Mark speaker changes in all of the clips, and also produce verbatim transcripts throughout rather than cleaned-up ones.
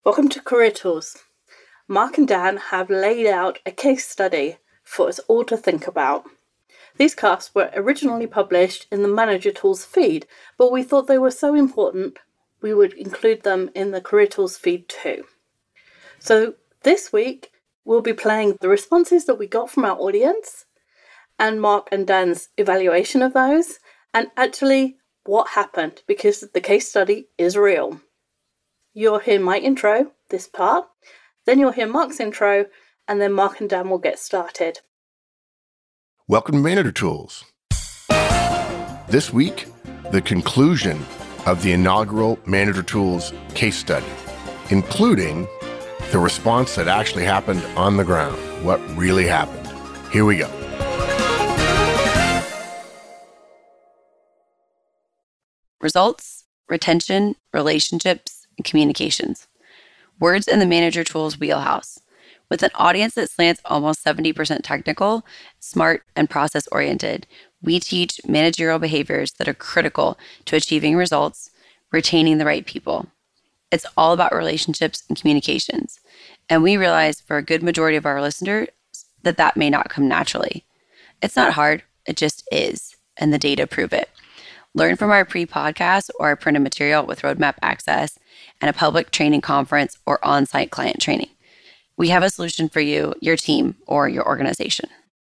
Speaker 1: Welcome to Career Tools. Mark and Dan have laid out a case study for us all to think about. These casts were originally published in the Manager Tools feed, but we thought they were so important we would include them in the Career Tools feed too. So this week, we'll be playing the responses that we got from our audience and Mark and Dan's evaluation of those, and actually what happened, because the case study is real. You'll hear my intro, this part, then you'll hear Mark's intro, and then Mark and Dan will get started.
Speaker 2: Welcome to Manager Tools. This week, the conclusion of the inaugural Manager Tools case study, including the response that actually happened on the ground, what really happened. Here we go.
Speaker 3: Results, retention, relationships, and communications. Words in the Manager Tools wheelhouse. With an audience that slants almost seventy percent technical, smart, and process-oriented, we teach managerial behaviors that are critical to achieving results, retaining the right people. It's all about relationships and communications. And we realize for a good majority of our listeners that that may not come naturally. It's not hard, it just is, and the data prove it. Learn from our pre-podcast or our printed material with roadmap access and a public training conference or on-site client training. We have a solution for you, your team, or your organization.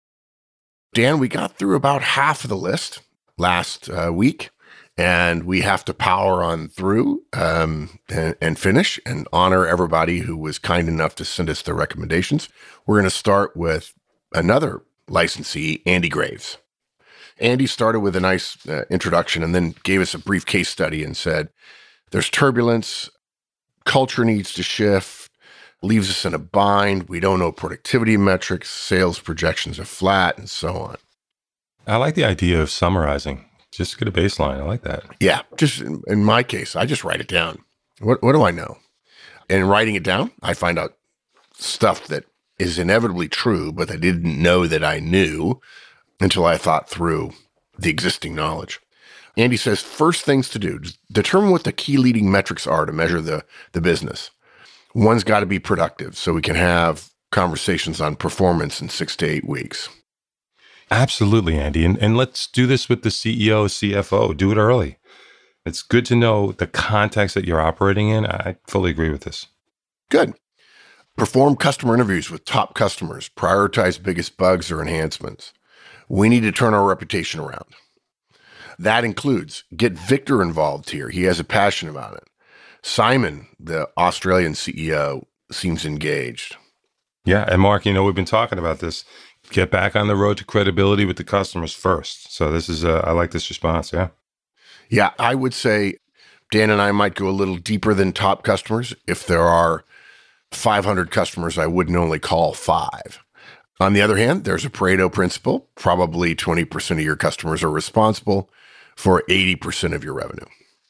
Speaker 2: Dan, we got through about half of the list last uh, week, and we have to power on through um, and, and finish and honor everybody who was kind enough to send us their recommendations. We're going to start with another licensee, Andy Graves. Andy started with a nice uh, introduction and then gave us a brief case study and said, there's turbulence, culture needs to shift, leaves us in a bind, we don't know productivity metrics, sales projections are flat, and so on.
Speaker 4: I like the idea of summarizing. Just get a baseline. I like that.
Speaker 2: Yeah, just in, in my case, I just write it down. What, what do I know? And in writing it down, I find out stuff that is inevitably true, but I didn't know that I knew until I thought through the existing knowledge. Andy says, first things to do, determine what the key leading metrics are to measure the, the business. One's got to be productive so we can have conversations on performance in six to eight weeks.
Speaker 4: Absolutely, Andy. And, and let's do this with the C E O, C F O. Do it early. It's good to know the context that you're operating in. I fully agree with this.
Speaker 2: Good. Perform customer interviews with top customers. Prioritize biggest bugs or enhancements. We need to turn our reputation around. That includes get Victor involved here. He has a passion about it. Simon, the Australian C E O, seems engaged.
Speaker 4: Yeah. And Mark, you know, we've been talking about this. Get back on the road to credibility with the customers first. So this is, uh, I like this response. Yeah.
Speaker 2: Yeah. I would say Dan and I might go a little deeper than top customers. If there are five hundred customers, I wouldn't only call five. On the other hand, there's a Pareto principle. Probably twenty percent of your customers are responsible for eighty percent of your revenue.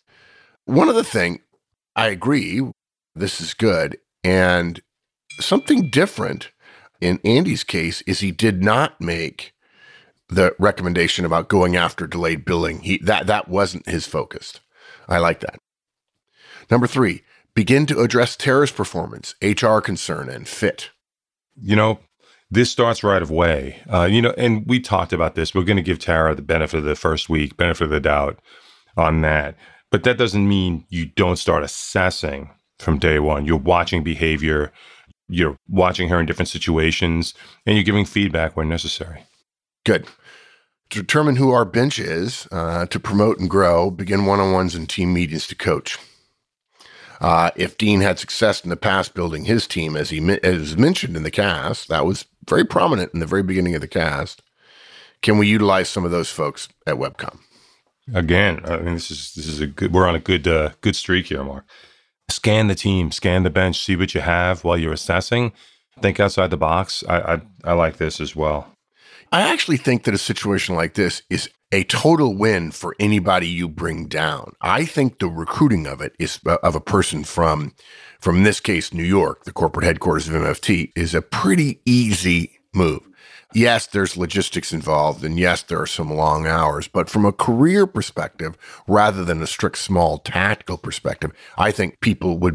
Speaker 2: One other thing, I agree, this is good. And something different in Andy's case is he did not make the recommendation about going after delayed billing. He, that, that wasn't his focus. I like that. Number three, begin to address terrorist performance, H R concern, and fit.
Speaker 4: You know, this starts right away. Uh, you know, and we talked about this. We're going to give Tara the benefit of the first week, benefit of the doubt on that. But that doesn't mean you don't start assessing from day one. You're watching behavior, you're watching her in different situations, and you're giving feedback where necessary.
Speaker 2: Good. To determine who our bench is, uh, to promote and grow, begin one-on-ones and team meetings to coach. Uh, if Dean had success in the past building his team, as he as mentioned in the cast, that was very prominent in the very beginning of the cast. Can we utilize some of those folks at Webcom?
Speaker 4: Again, I mean, this is this is a good. We're on a good uh, good streak here, Mark. Scan the team, scan the bench, see what you have while you're assessing. Think outside the box. I I, I like this as well.
Speaker 2: I actually think that a situation like this is a total win for anybody you bring down. I think the recruiting of it is of a person from, from this case, New York, the corporate headquarters of M F T, is a pretty easy move. Yes, there's logistics involved, and yes, there are some long hours, but from a career perspective, rather than a strict small tactical perspective, I think people would be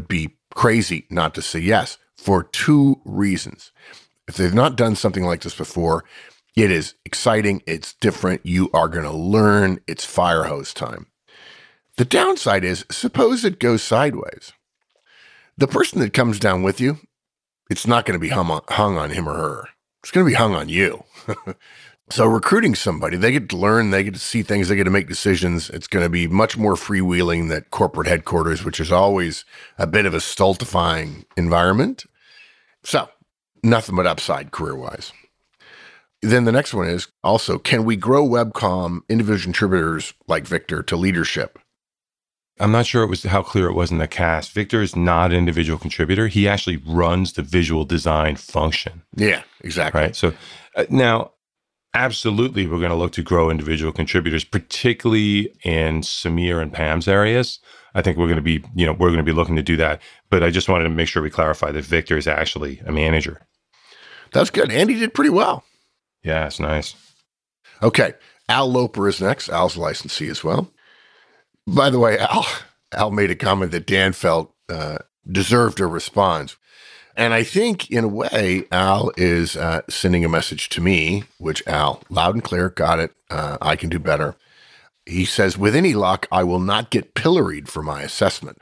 Speaker 2: crazy not to say yes for two reasons. If they've not done something like this before, it is exciting. It's different. You are going to learn. It's fire hose time. The downside is, suppose it goes sideways. The person that comes down with you, it's not going to be hung on, hung on him or her. It's going to be hung on you. So recruiting somebody, they get to learn, they get to see things, they get to make decisions. It's going to be much more freewheeling than corporate headquarters, which is always a bit of a stultifying environment. So nothing but upside career-wise. Then the next one is also, can we grow WebCom individual contributors like Victor to leadership?
Speaker 4: I'm not sure it was how clear it was in the cast. Victor is not an individual contributor. He actually runs the visual design function.
Speaker 2: Yeah, exactly.
Speaker 4: Right. So uh, now, absolutely, we're going to look to grow individual contributors, particularly in Samir and Pam's areas. I think we're going to be, you know, we're going to be looking to do that. But I just wanted to make sure we clarify that Victor is actually a manager.
Speaker 2: That's good. Andy did pretty well.
Speaker 4: Yeah, it's nice.
Speaker 2: Okay. Al Loper is next. Al's licensee as well. By the way, Al, Al made a comment that Dan felt uh, deserved a response. And I think, in a way, Al is uh, sending a message to me, which Al, loud and clear, got it. Uh, I can do better. He says, with any luck, I will not get pilloried for my assessment.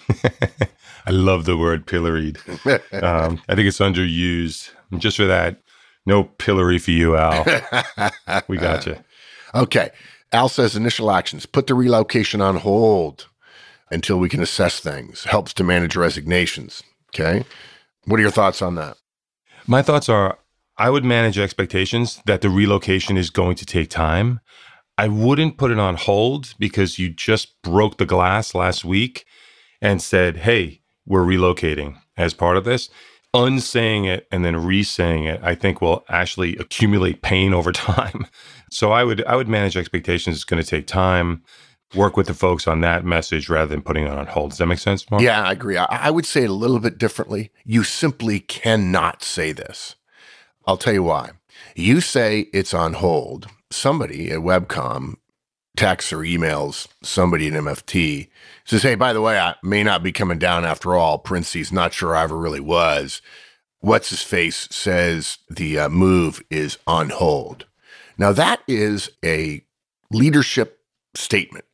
Speaker 4: I love the word pilloried. um, I think it's underused. Just for that, no pillory for you, Al. We got you.
Speaker 2: Okay. Al says initial actions, put the relocation on hold until we can assess things. Helps to manage resignations. Okay. What are your thoughts on that?
Speaker 4: My thoughts are, I would manage expectations that the relocation is going to take time. I wouldn't put it on hold because you just broke the glass last week and said, hey, we're relocating as part of this. Unsaying it and then re-saying it, I think will actually accumulate pain over time. So I would I would manage expectations. It's going to take time. Work with the folks on that message rather than putting it on hold. Does that make sense, Mark?
Speaker 2: Yeah, I agree. I, I would say it a little bit differently. You simply cannot say this. I'll tell you why. You say it's on hold. Somebody at WebCom texts or emails somebody at M F T, says, hey, by the way, I may not be coming down after all. Princey's not sure I ever really was. What's his face says the uh, move is on hold. Now, that is a leadership statement.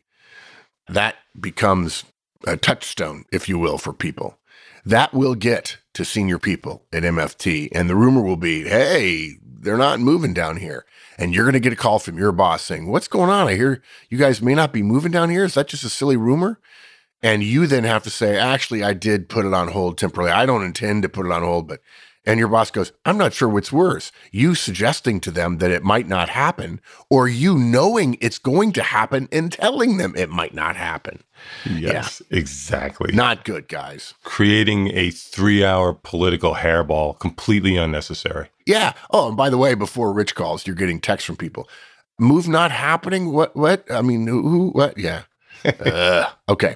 Speaker 2: That becomes a touchstone, if you will, for people. That will get to senior people at M F T. And the rumor will be, hey, they're not moving down here. And you're going to get a call from your boss saying, what's going on? I hear you guys may not be moving down here. Is that just a silly rumor? And you then have to say, actually, I did put it on hold temporarily. I don't intend to put it on hold, but, and your boss goes, I'm not sure what's worse. You suggesting to them that it might not happen, or you knowing it's going to happen and telling them it might not happen.
Speaker 4: Yes, yeah. Exactly.
Speaker 2: Not good, guys.
Speaker 4: Creating a three-hour political hairball, completely unnecessary.
Speaker 2: Yeah. Oh, and by the way, before Rich calls, you're getting texts from people. Move not happening? What? What? I mean, who? What? Yeah. uh, okay.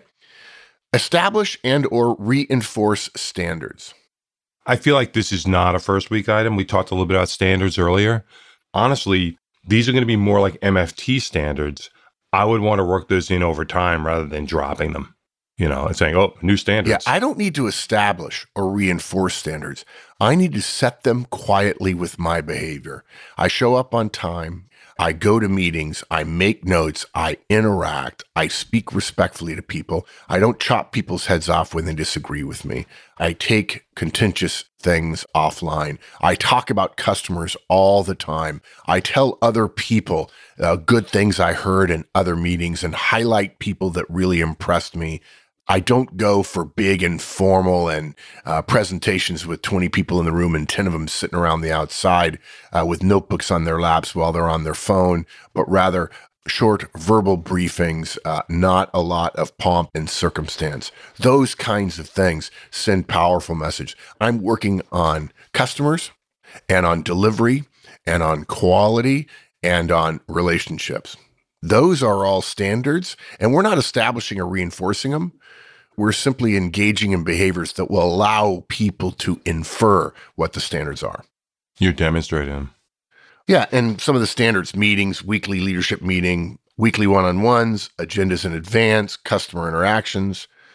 Speaker 2: Establish and or reinforce standards.
Speaker 4: I feel like this is not a first week item. We talked a little bit about standards earlier. Honestly, these are going to be more like M F T standards. I would want to work those in over time rather than dropping them, you know, and saying, oh, new standards.
Speaker 2: Yeah, I don't need to establish or reinforce standards. I need to set them quietly with my behavior. I show up on time. I go to meetings. I make notes. I interact. I speak respectfully to people. I don't chop people's heads off when they disagree with me. I take contentious things offline. I talk about customers all the time. I tell other people uh, good things I heard in other meetings and highlight people that really impressed me. I don't go for big and formal and uh, presentations with twenty people in the room and ten of them sitting around the outside uh, with notebooks on their laps while they're on their phone, but rather short verbal briefings, uh, not a lot of pomp and circumstance. Those kinds of things send powerful message. I'm working on customers and on delivery and on quality and on relationships. Those are all standards, and we're not establishing or reinforcing them. We're simply engaging in behaviors that will allow people to infer what the standards are.
Speaker 4: You're demonstrating them.
Speaker 2: Yeah, and some of the standards, meetings, weekly leadership meeting, weekly one-on-ones, agendas in advance, customer interactions,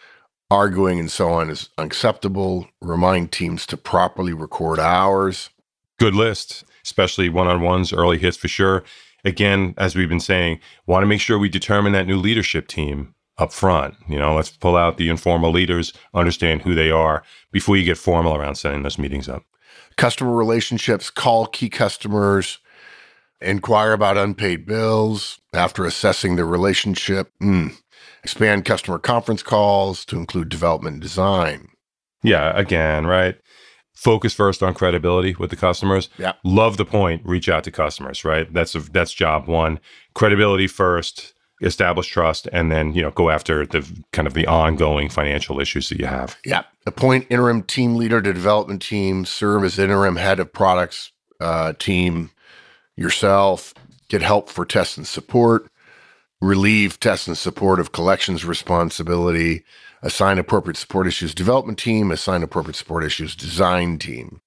Speaker 2: Arguing and so on is unacceptable. Remind teams to properly record hours.
Speaker 4: Good list, especially one-on-ones, early hits for sure. Again, as we've been saying, want to make sure we determine that new leadership team up front. You know, let's pull out the informal leaders, understand who they are before you get formal around setting those meetings up.
Speaker 2: Customer relationships, call key customers, inquire about unpaid bills after assessing their relationship. Mm. Expand customer conference calls to include development and design.
Speaker 4: Yeah, again, right? Focus first on credibility with the customers.
Speaker 2: Yeah.
Speaker 4: Love the point. Reach out to customers, right? That's a, that's job one. Credibility first, establish trust, and then, you know, go after the kind of the ongoing financial issues that you have.
Speaker 2: Yeah. Appoint interim team leader to development team. Serve as interim head of products uh, team yourself. Get help for test and support. Relieve test and support of collections responsibility. Assign appropriate support issues development team. Assign appropriate support issues design team.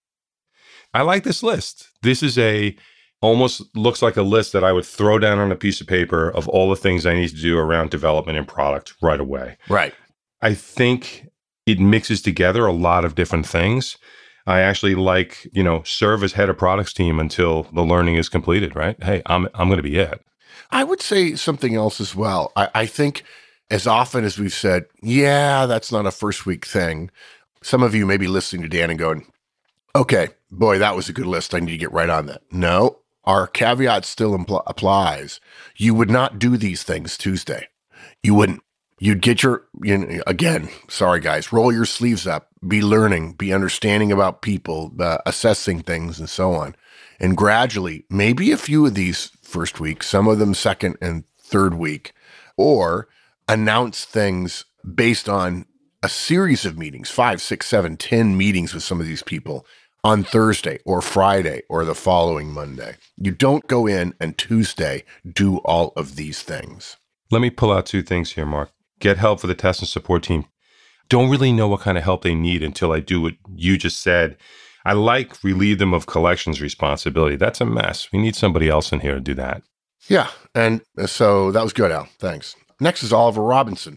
Speaker 4: I like this list. This is a almost looks like a list that I would throw down on a piece of paper of all the things I need to do around development and product right away.
Speaker 2: Right.
Speaker 4: I think it mixes together a lot of different things. I actually like, you know, serve as head of products team until the learning is completed, right? Hey, I'm I'm going to be it.
Speaker 2: I would say something else as well. I, I think as often as we've said, yeah, that's not a first week thing. Some of you may be listening to Dan and going, okay, boy, that was a good list. I need to get right on that. No, our caveat still impl- applies. You would not do these things Tuesday. You wouldn't. You'd get your, you know, again, sorry guys, roll your sleeves up, be learning, be understanding about people, uh, assessing things and so on. And gradually, maybe a few of these first week, some of them second and third week, or announce things based on a series of meetings, five, six, seven, ten meetings with some of these people on Thursday or Friday or the following Monday. You don't go in and Tuesday do all of these things.
Speaker 4: Let me pull out two things here, Mark. Get help for the test and support team. Don't really know what kind of help they need until I do what you just said. I like relieve them of collections responsibility. That's a mess. We need somebody else in here to do that.
Speaker 2: Yeah. And so that was good, Al. Thanks. Next is Oliver Robinson.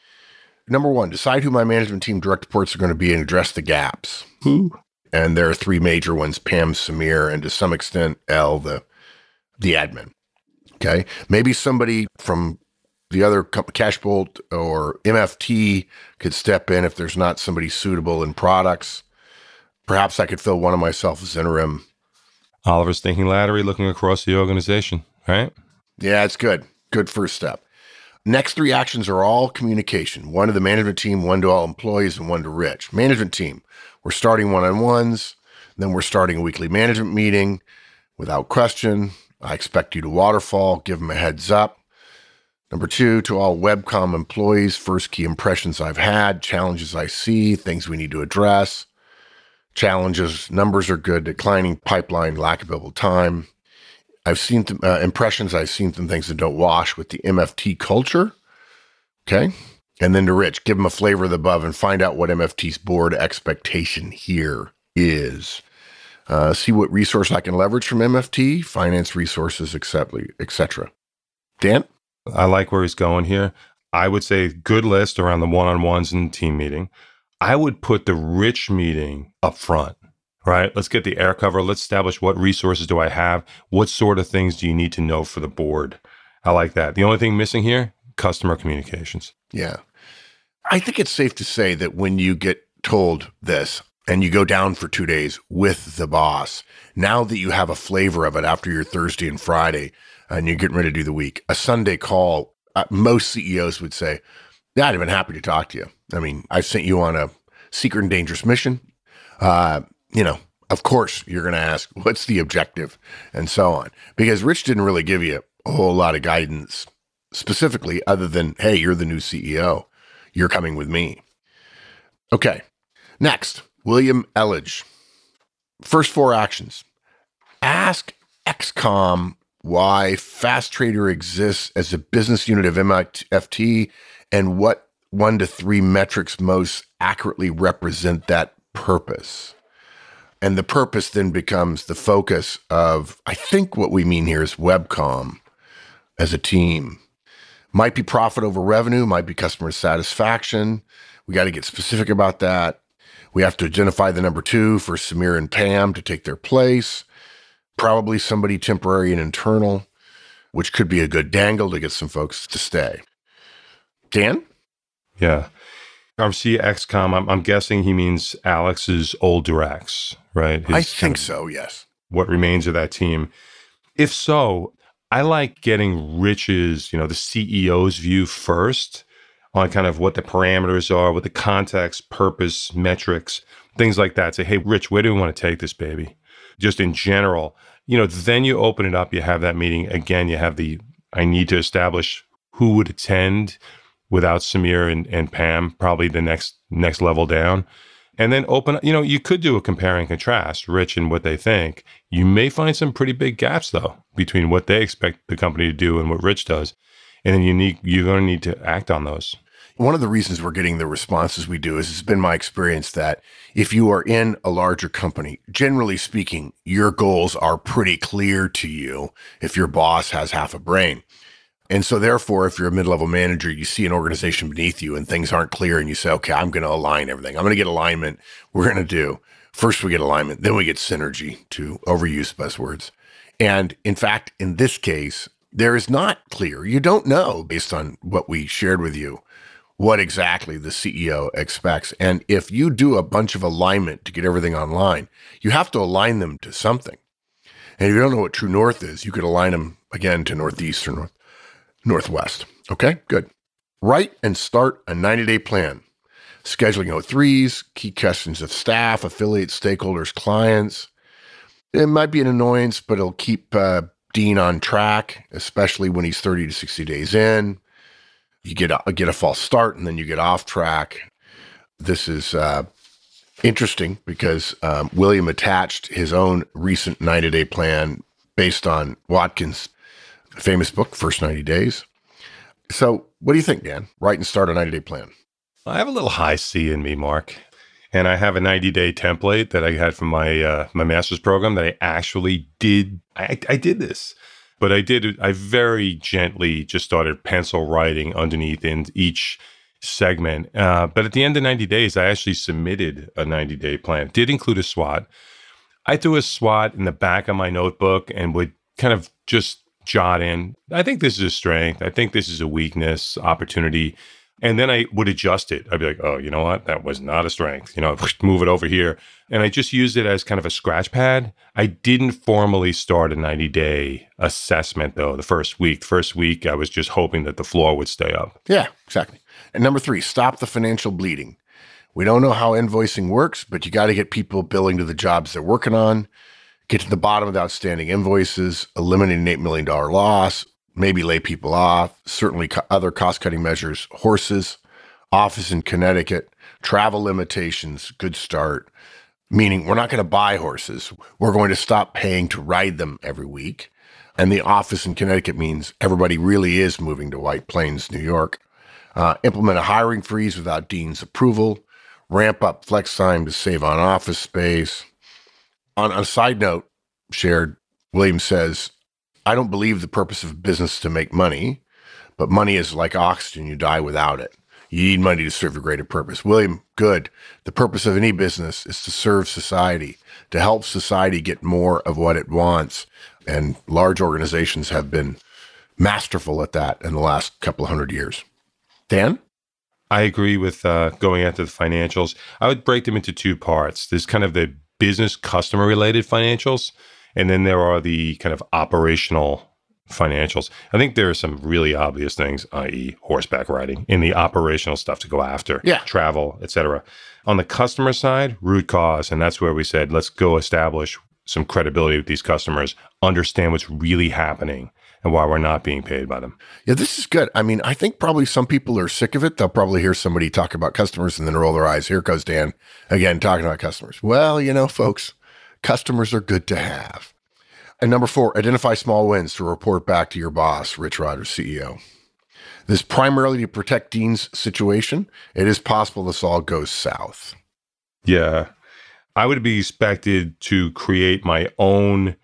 Speaker 2: Number one, decide who my management team direct reports are going to be and address the gaps.
Speaker 4: Who?
Speaker 2: And there are three major ones, Pam, Samir, and to some extent, L, the, the admin. Okay. Maybe somebody from the other company, Cashbolt or M F T could step in if there's not somebody suitable in products. Perhaps I could fill one of myself as interim.
Speaker 4: Oliver's thinking laterally, looking across the organization, right?
Speaker 2: Yeah, it's good. Good first step. Next three actions are all communication. One to the management team, one to all employees, and one to Rich. Management team, we're starting one-on-ones. Then we're starting a weekly management meeting. Without question, I expect you to waterfall, give them a heads up. Number two, to all Webcom employees, first key impressions I've had, challenges I see, things we need to address. Challenges, numbers are good, declining pipeline, lack of available time. I've seen th- uh, impressions, I've seen some things that don't wash with the M F T culture. Okay. And then to Rich, give them a flavor of the above and find out what M F T's board expectation here is. Uh, see what resource I can leverage from M F T, finance resources, et cetera. Dan?
Speaker 4: I like where he's going here. I would say good list around the one-on-ones and team meeting. I would put the Rich meeting up front, right? Let's get the air cover. Let's establish what resources do I have? What sort of things do you need to know for the board? I like that. The only thing missing here, customer communications.
Speaker 2: Yeah. I think it's safe to say that when you get told this and you go down for two days with the boss, now that you have a flavor of it after your Thursday and Friday and you're getting ready to do the week, a Sunday call, uh, most C E Os would say, yeah, I'd have been happy to talk to you. I mean, I've sent you on a secret and dangerous mission. Uh, you know, of course, you're going to ask, what's the objective and so on? Because Rich didn't really give you a whole lot of guidance specifically other than, hey, you're the new C E O. You're coming with me. Okay. Next, William Elledge. First four actions. Ask X COM why Fast Trader exists as a business unit of M F T and what one to three metrics most accurately represent that purpose. And the purpose then becomes the focus of, I think what we mean here is Webcom as a team. Might be profit over revenue, might be customer satisfaction. We got to get specific about that. We have to identify the number two for Samir and Pam to take their place. Probably somebody temporary and internal, which could be a good dangle to get some folks to stay. Dan?
Speaker 4: Yeah. R C X COM, I'm, I'm guessing he means Alex's old directs, right? His,
Speaker 2: I think so, yes.
Speaker 4: What remains of that team. If so, I like getting Rich's, you know, the C E O's view first on kind of what the parameters are, what the context, purpose, metrics, things like that. Say, hey, Rich, where do we want to take this, baby? Just in general. You know, then you open it up, you have that meeting. Again, you have the, I need to establish who would attend without Samir and, and Pam, probably the next next level down. And then open, you know, you could do a compare and contrast, Rich and what they think. You may find some pretty big gaps, though, between what they expect the company to do and what Rich does. And then you need, you're going to need to act on those.
Speaker 2: One of the reasons we're getting the responses we do is it's been my experience that if you are in a larger company, generally speaking, your goals are pretty clear to you if your boss has half a brain. And so therefore, if you're a mid-level manager, you see an organization beneath you and things aren't clear and you say, okay, I'm going to align everything. I'm going to get alignment. We're going to do, first we get alignment, then we get synergy, to overuse buzzwords. And in fact, in this case, there is not clear. You don't know, based on what we shared with you, what exactly the C E O expects. And if you do a bunch of alignment to get everything online, you have to align them to something. And if you don't know what true north is, you could align them again to northeast or north. Northwest. Okay, good. Write and start a ninety-day plan. Scheduling O threes, key questions of staff, affiliates, stakeholders, clients. It might be an annoyance, but it'll keep uh, Dean on track, especially when he's thirty to sixty days in. You get a, get a false start and then you get off track. This is uh, interesting because um, William attached his own recent ninety-day plan based on Watkins' famous book, First ninety days. So what do you think, Dan? Write and start a ninety-day plan.
Speaker 4: I have a little high C in me, Mark. And I have a ninety-day template that I had from my uh, my master's program that I actually did. I, I did this. But I did, I very gently just started pencil writing underneath in each segment. Uh, but at the end of ninety days, I actually submitted a ninety-day plan. It did include a SWOT. I threw a SWOT in the back of my notebook and would kind of just jot in, I think this is a strength. I think this is a weakness, opportunity. And then I would adjust it. I'd be like, oh, you know what? That was not a strength. You know, move it over here. And I just used it as kind of a scratch pad. I didn't formally start a ninety-day assessment, though, the first week. First week, I was just hoping that the floor would stay up.
Speaker 2: Yeah, exactly. And number three, stop the financial bleeding. We don't know how invoicing works, but you got to get people billing to the jobs they're working on. Get to the bottom of the outstanding invoices, eliminate an eight million dollars loss, maybe lay people off, certainly co- other cost-cutting measures, horses, office in Connecticut, travel limitations, good start, meaning we're not going to buy horses. We're going to stop paying to ride them every week. And the office in Connecticut means everybody really is moving to White Plains, New York. Uh, implement a hiring freeze without Dean's approval, ramp up flex time to save on office space. On a side note, shared, William says, I don't believe the purpose of business to make money, but money is like oxygen. You die without it. You need money to serve a greater purpose. William, good. The purpose of any business is to serve society, to help society get more of what it wants. And large organizations have been masterful at that in the last couple of hundred years. Dan?
Speaker 4: I agree with uh, going after the financials. I would break them into two parts. There's kind of the business customer related financials, and then there are the kind of operational financials. I think there are some really obvious things, that is horseback riding, in the operational stuff to go after,
Speaker 2: yeah.
Speaker 4: travel, et cetera. On the customer side, root cause. And that's where we said, let's go establish some credibility with these customers, understand what's really happening and why we're not being paid by them.
Speaker 2: Yeah, this is good. I mean, I think probably some people are sick of it. They'll probably hear somebody talk about customers and then roll their eyes. Here goes Dan again, talking about customers. Well, you know, folks, customers are good to have. And number four, identify small wins to report back to your boss, Rich Rogers, C E O. This is primarily to protect Dean's situation. It is possible this all goes south.
Speaker 4: Yeah. I would be expected to create my own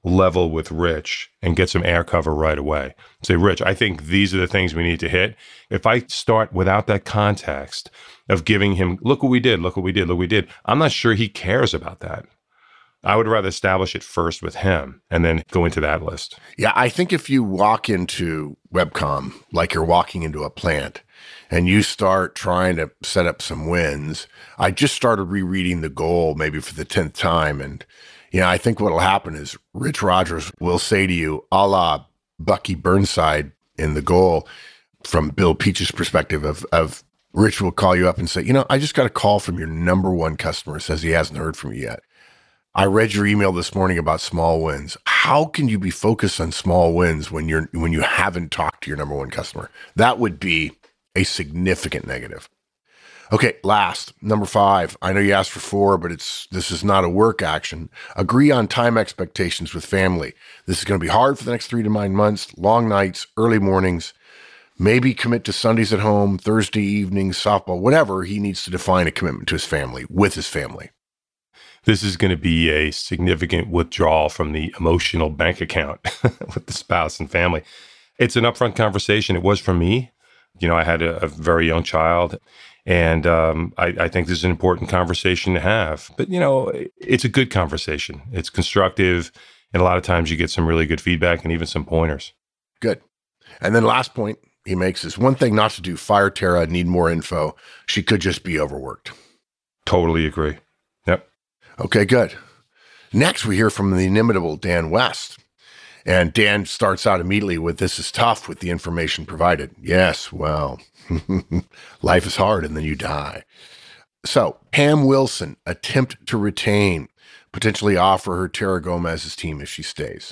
Speaker 4: level with Rich and get some air cover right away. Say, Rich, I think these are the things we need to hit. If I start without that context of giving him, look what we did, look what we did, look what we did, I'm not sure he cares about that. I would rather establish it first with him and then go into that list.
Speaker 2: Yeah, I think if you walk into Webcom like you're walking into a plant and you start trying to set up some wins, I just started rereading the goal maybe for the tenth time. And, you know, I think what will happen is Rich Rogers will say to you, a la Bucky Burnside in the goal, from Bill Peach's perspective of, of Rich will call you up and say, you know, I just got a call from your number one customer, says he hasn't heard from you yet. I read your email this morning about small wins. How can you be focused on small wins when you're when you haven't talked to your number one customer? That would be a significant negative. Okay, last, number five. I know you asked for four, but it's this is not a work action. Agree on time expectations with family. This is going to be hard for the next three to nine months, long nights, early mornings. Maybe commit to Sundays at home, Thursday evenings, softball, whatever. He needs to define a commitment to his family, with his family.
Speaker 4: This is going to be a significant withdrawal from the emotional bank account with the spouse and family. It's an upfront conversation. It was for me. You know, I had a, a very young child, and um, I, I think this is an important conversation to have. But, you know, it's a good conversation. It's constructive, and a lot of times you get some really good feedback and even some pointers.
Speaker 2: Good. And then last point he makes is one thing not to do, fire Tara, need more info. She could just be overworked.
Speaker 4: Totally agree. Yep.
Speaker 2: Okay, good. Next, we hear from the inimitable Dan West. And Dan starts out immediately with, this is tough with the information provided. Yes, well, life is hard and then you die. So, Pam Wilson, attempt to retain, potentially offer her Tara Gomez's team if she stays.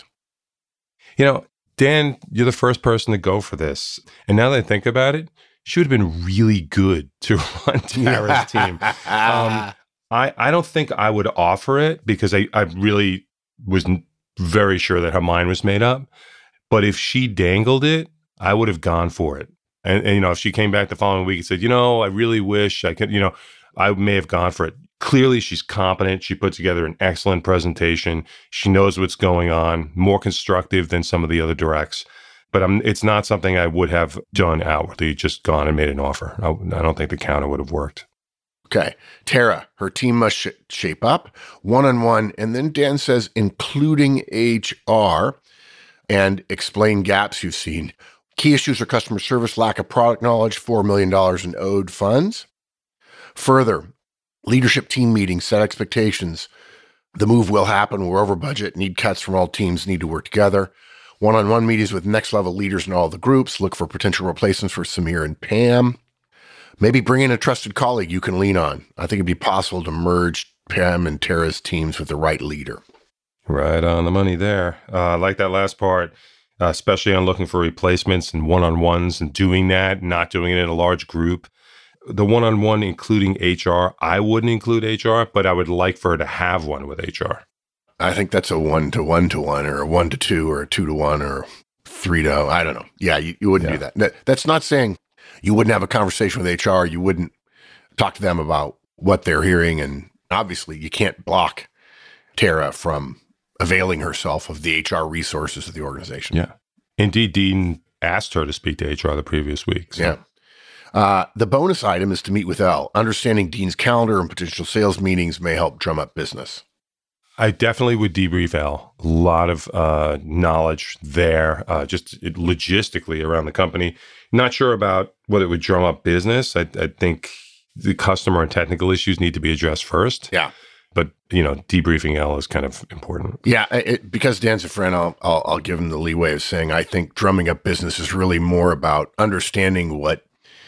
Speaker 4: You know, Dan, you're the first person to go for this. And now that I think about it, she would have been really good to run Tara's team. Um, I, I don't think I would offer it because I, I really was very sure that her mind was made up. But if she dangled it, I would have gone for it. And, and, you know, if she came back the following week and said, you know, I really wish I could, you know, I may have gone for it. Clearly, she's competent. She put together an excellent presentation. She knows what's going on, more constructive than some of the other directs. But I'm, it's not something I would have done outwardly, just gone and made an offer. I, I don't think the counter would have worked.
Speaker 2: Okay. Tara, her team must sh- shape up one-on-one. And then Dan says, including H R, and explain gaps you've seen. Key issues are customer service, lack of product knowledge, four million dollars in owed funds. Further, leadership team meetings, set expectations. The move will happen. We're over budget, need cuts from all teams, need to work together. One-on-one meetings with next level leaders in all the groups. Look for potential replacements for Samir and Pam. Maybe bring in a trusted colleague you can lean on. I think it'd be possible to merge Pam and Tara's teams with the right leader.
Speaker 4: Right on the money there. Uh, I like that last part, uh, especially on looking for replacements and one-on-ones and doing that, not doing it in a large group. The one-on-one, including H R, I wouldn't include H R, but I would like for her to have one with H R.
Speaker 2: I think that's a one-to-one-to-one or a one-to-two or a two-to-one or three-to, I don't know. Yeah, you, you wouldn't
Speaker 4: Yeah.
Speaker 2: do that. that. That's not saying you wouldn't have a conversation with H R. You wouldn't talk to them about what they're hearing. And obviously, you can't block Tara from availing herself of the H R resources of the organization.
Speaker 4: Yeah. Indeed, Dean asked her to speak to H R the previous week. So.
Speaker 2: Yeah. Uh, the bonus item is to meet with Elle. Understanding Dean's calendar and potential sales meetings may help drum up business.
Speaker 4: I definitely would debrief Elle. A lot of uh, knowledge there, uh, just logistically around the company. Not sure about whether it would drum up business. I, I think the customer and technical issues need to be addressed first.
Speaker 2: Yeah.
Speaker 4: But, you know, debriefing Elle is kind of important.
Speaker 2: Yeah, it, because Dan's a friend, I'll, I'll I'll give him the leeway of saying I think drumming up business is really more about understanding what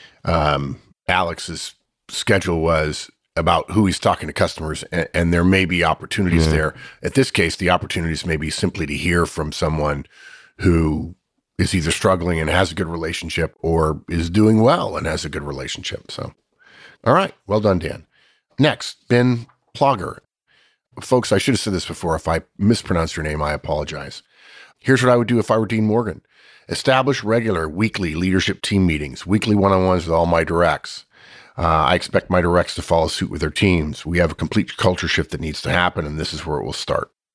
Speaker 2: um, Alex's schedule was, about who he's talking to customers, and, and there may be opportunities
Speaker 4: Yeah.
Speaker 2: there. At this case, the opportunities may be simply to hear from someone who is either struggling and has a good relationship or is doing well and has a good relationship. So, all right, well done, Dan. Next, Ben Plogger. Folks, I should have said this before. If I mispronounced your name, I apologize. Here's what I would do if I were Dean Morgan. Establish regular weekly leadership team meetings, weekly one-on-ones with all my directs. Uh, I expect my directs to follow suit with their teams. We have a complete culture shift that needs to happen, and this is where it will start.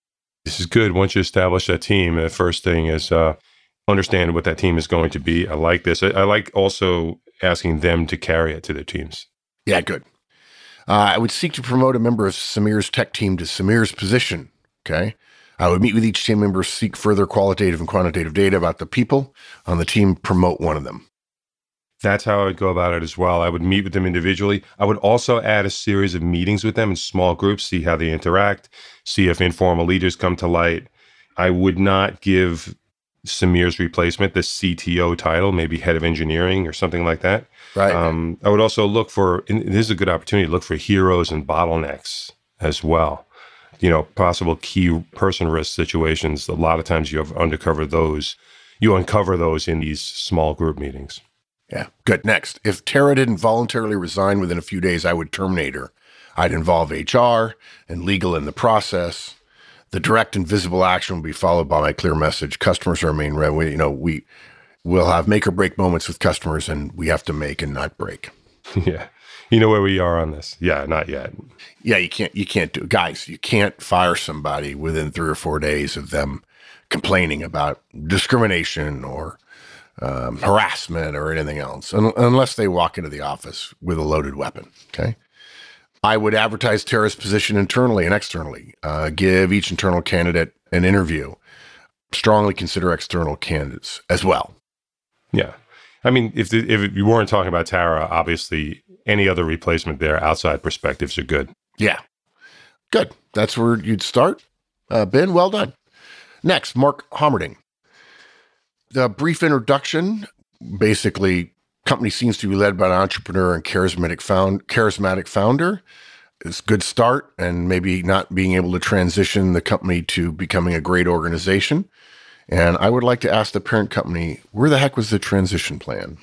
Speaker 4: This is good. Once you establish that team, the first thing is uh, understand what that team is going to be. I like this. I, I like also asking them to carry it to their teams.
Speaker 2: Yeah, good. Uh, I would seek to promote a member of Sameer's tech team to Sameer's position. Okay. I would meet with each team member, seek further qualitative and quantitative data about the people on the team, promote one of them.
Speaker 4: That's how I would go about it as well. I would meet with them individually. I would also add a series of meetings with them in small groups, see how they interact, see if informal leaders come to light. I would not give Sameer's replacement the C T O title, maybe head of engineering or something like that.
Speaker 2: Right.
Speaker 4: Um, I would also look for, and this is a good opportunity to look for heroes and bottlenecks as well. You know, possible key person risk situations. A lot of times you have uncovered those, you uncover those in these small group meetings.
Speaker 2: Yeah, good. Next, if Tara didn't voluntarily resign within a few days, I would terminate her. I'd involve H R and legal in the process. The direct and visible action will be followed by my clear message. Customers are our main revenue. You know, we will have make or break moments with customers, and we have to make and not break.
Speaker 4: Yeah. You know where we are on this? Yeah, not yet.
Speaker 2: Yeah, you can't, you can't do, guys, you can't fire somebody within three or four days of them complaining about discrimination or um, harassment or anything else, un- unless they walk into the office with a loaded weapon. Okay. I would advertise Tara's position internally and externally, uh, give each internal candidate an interview, strongly consider external candidates as well.
Speaker 4: Yeah. I mean, if the, if you weren't talking about Tara, obviously any other replacement there, outside perspectives are good.
Speaker 2: Yeah. Good. That's where you'd start. Uh, Ben, well done. Next, Mark Homerding. The brief introduction, basically, company seems to be led by an entrepreneur and charismatic found, charismatic founder. It's a good start, and maybe not being able to transition the company to becoming a great organization. And I would like to ask the parent company, where the heck was the transition plan?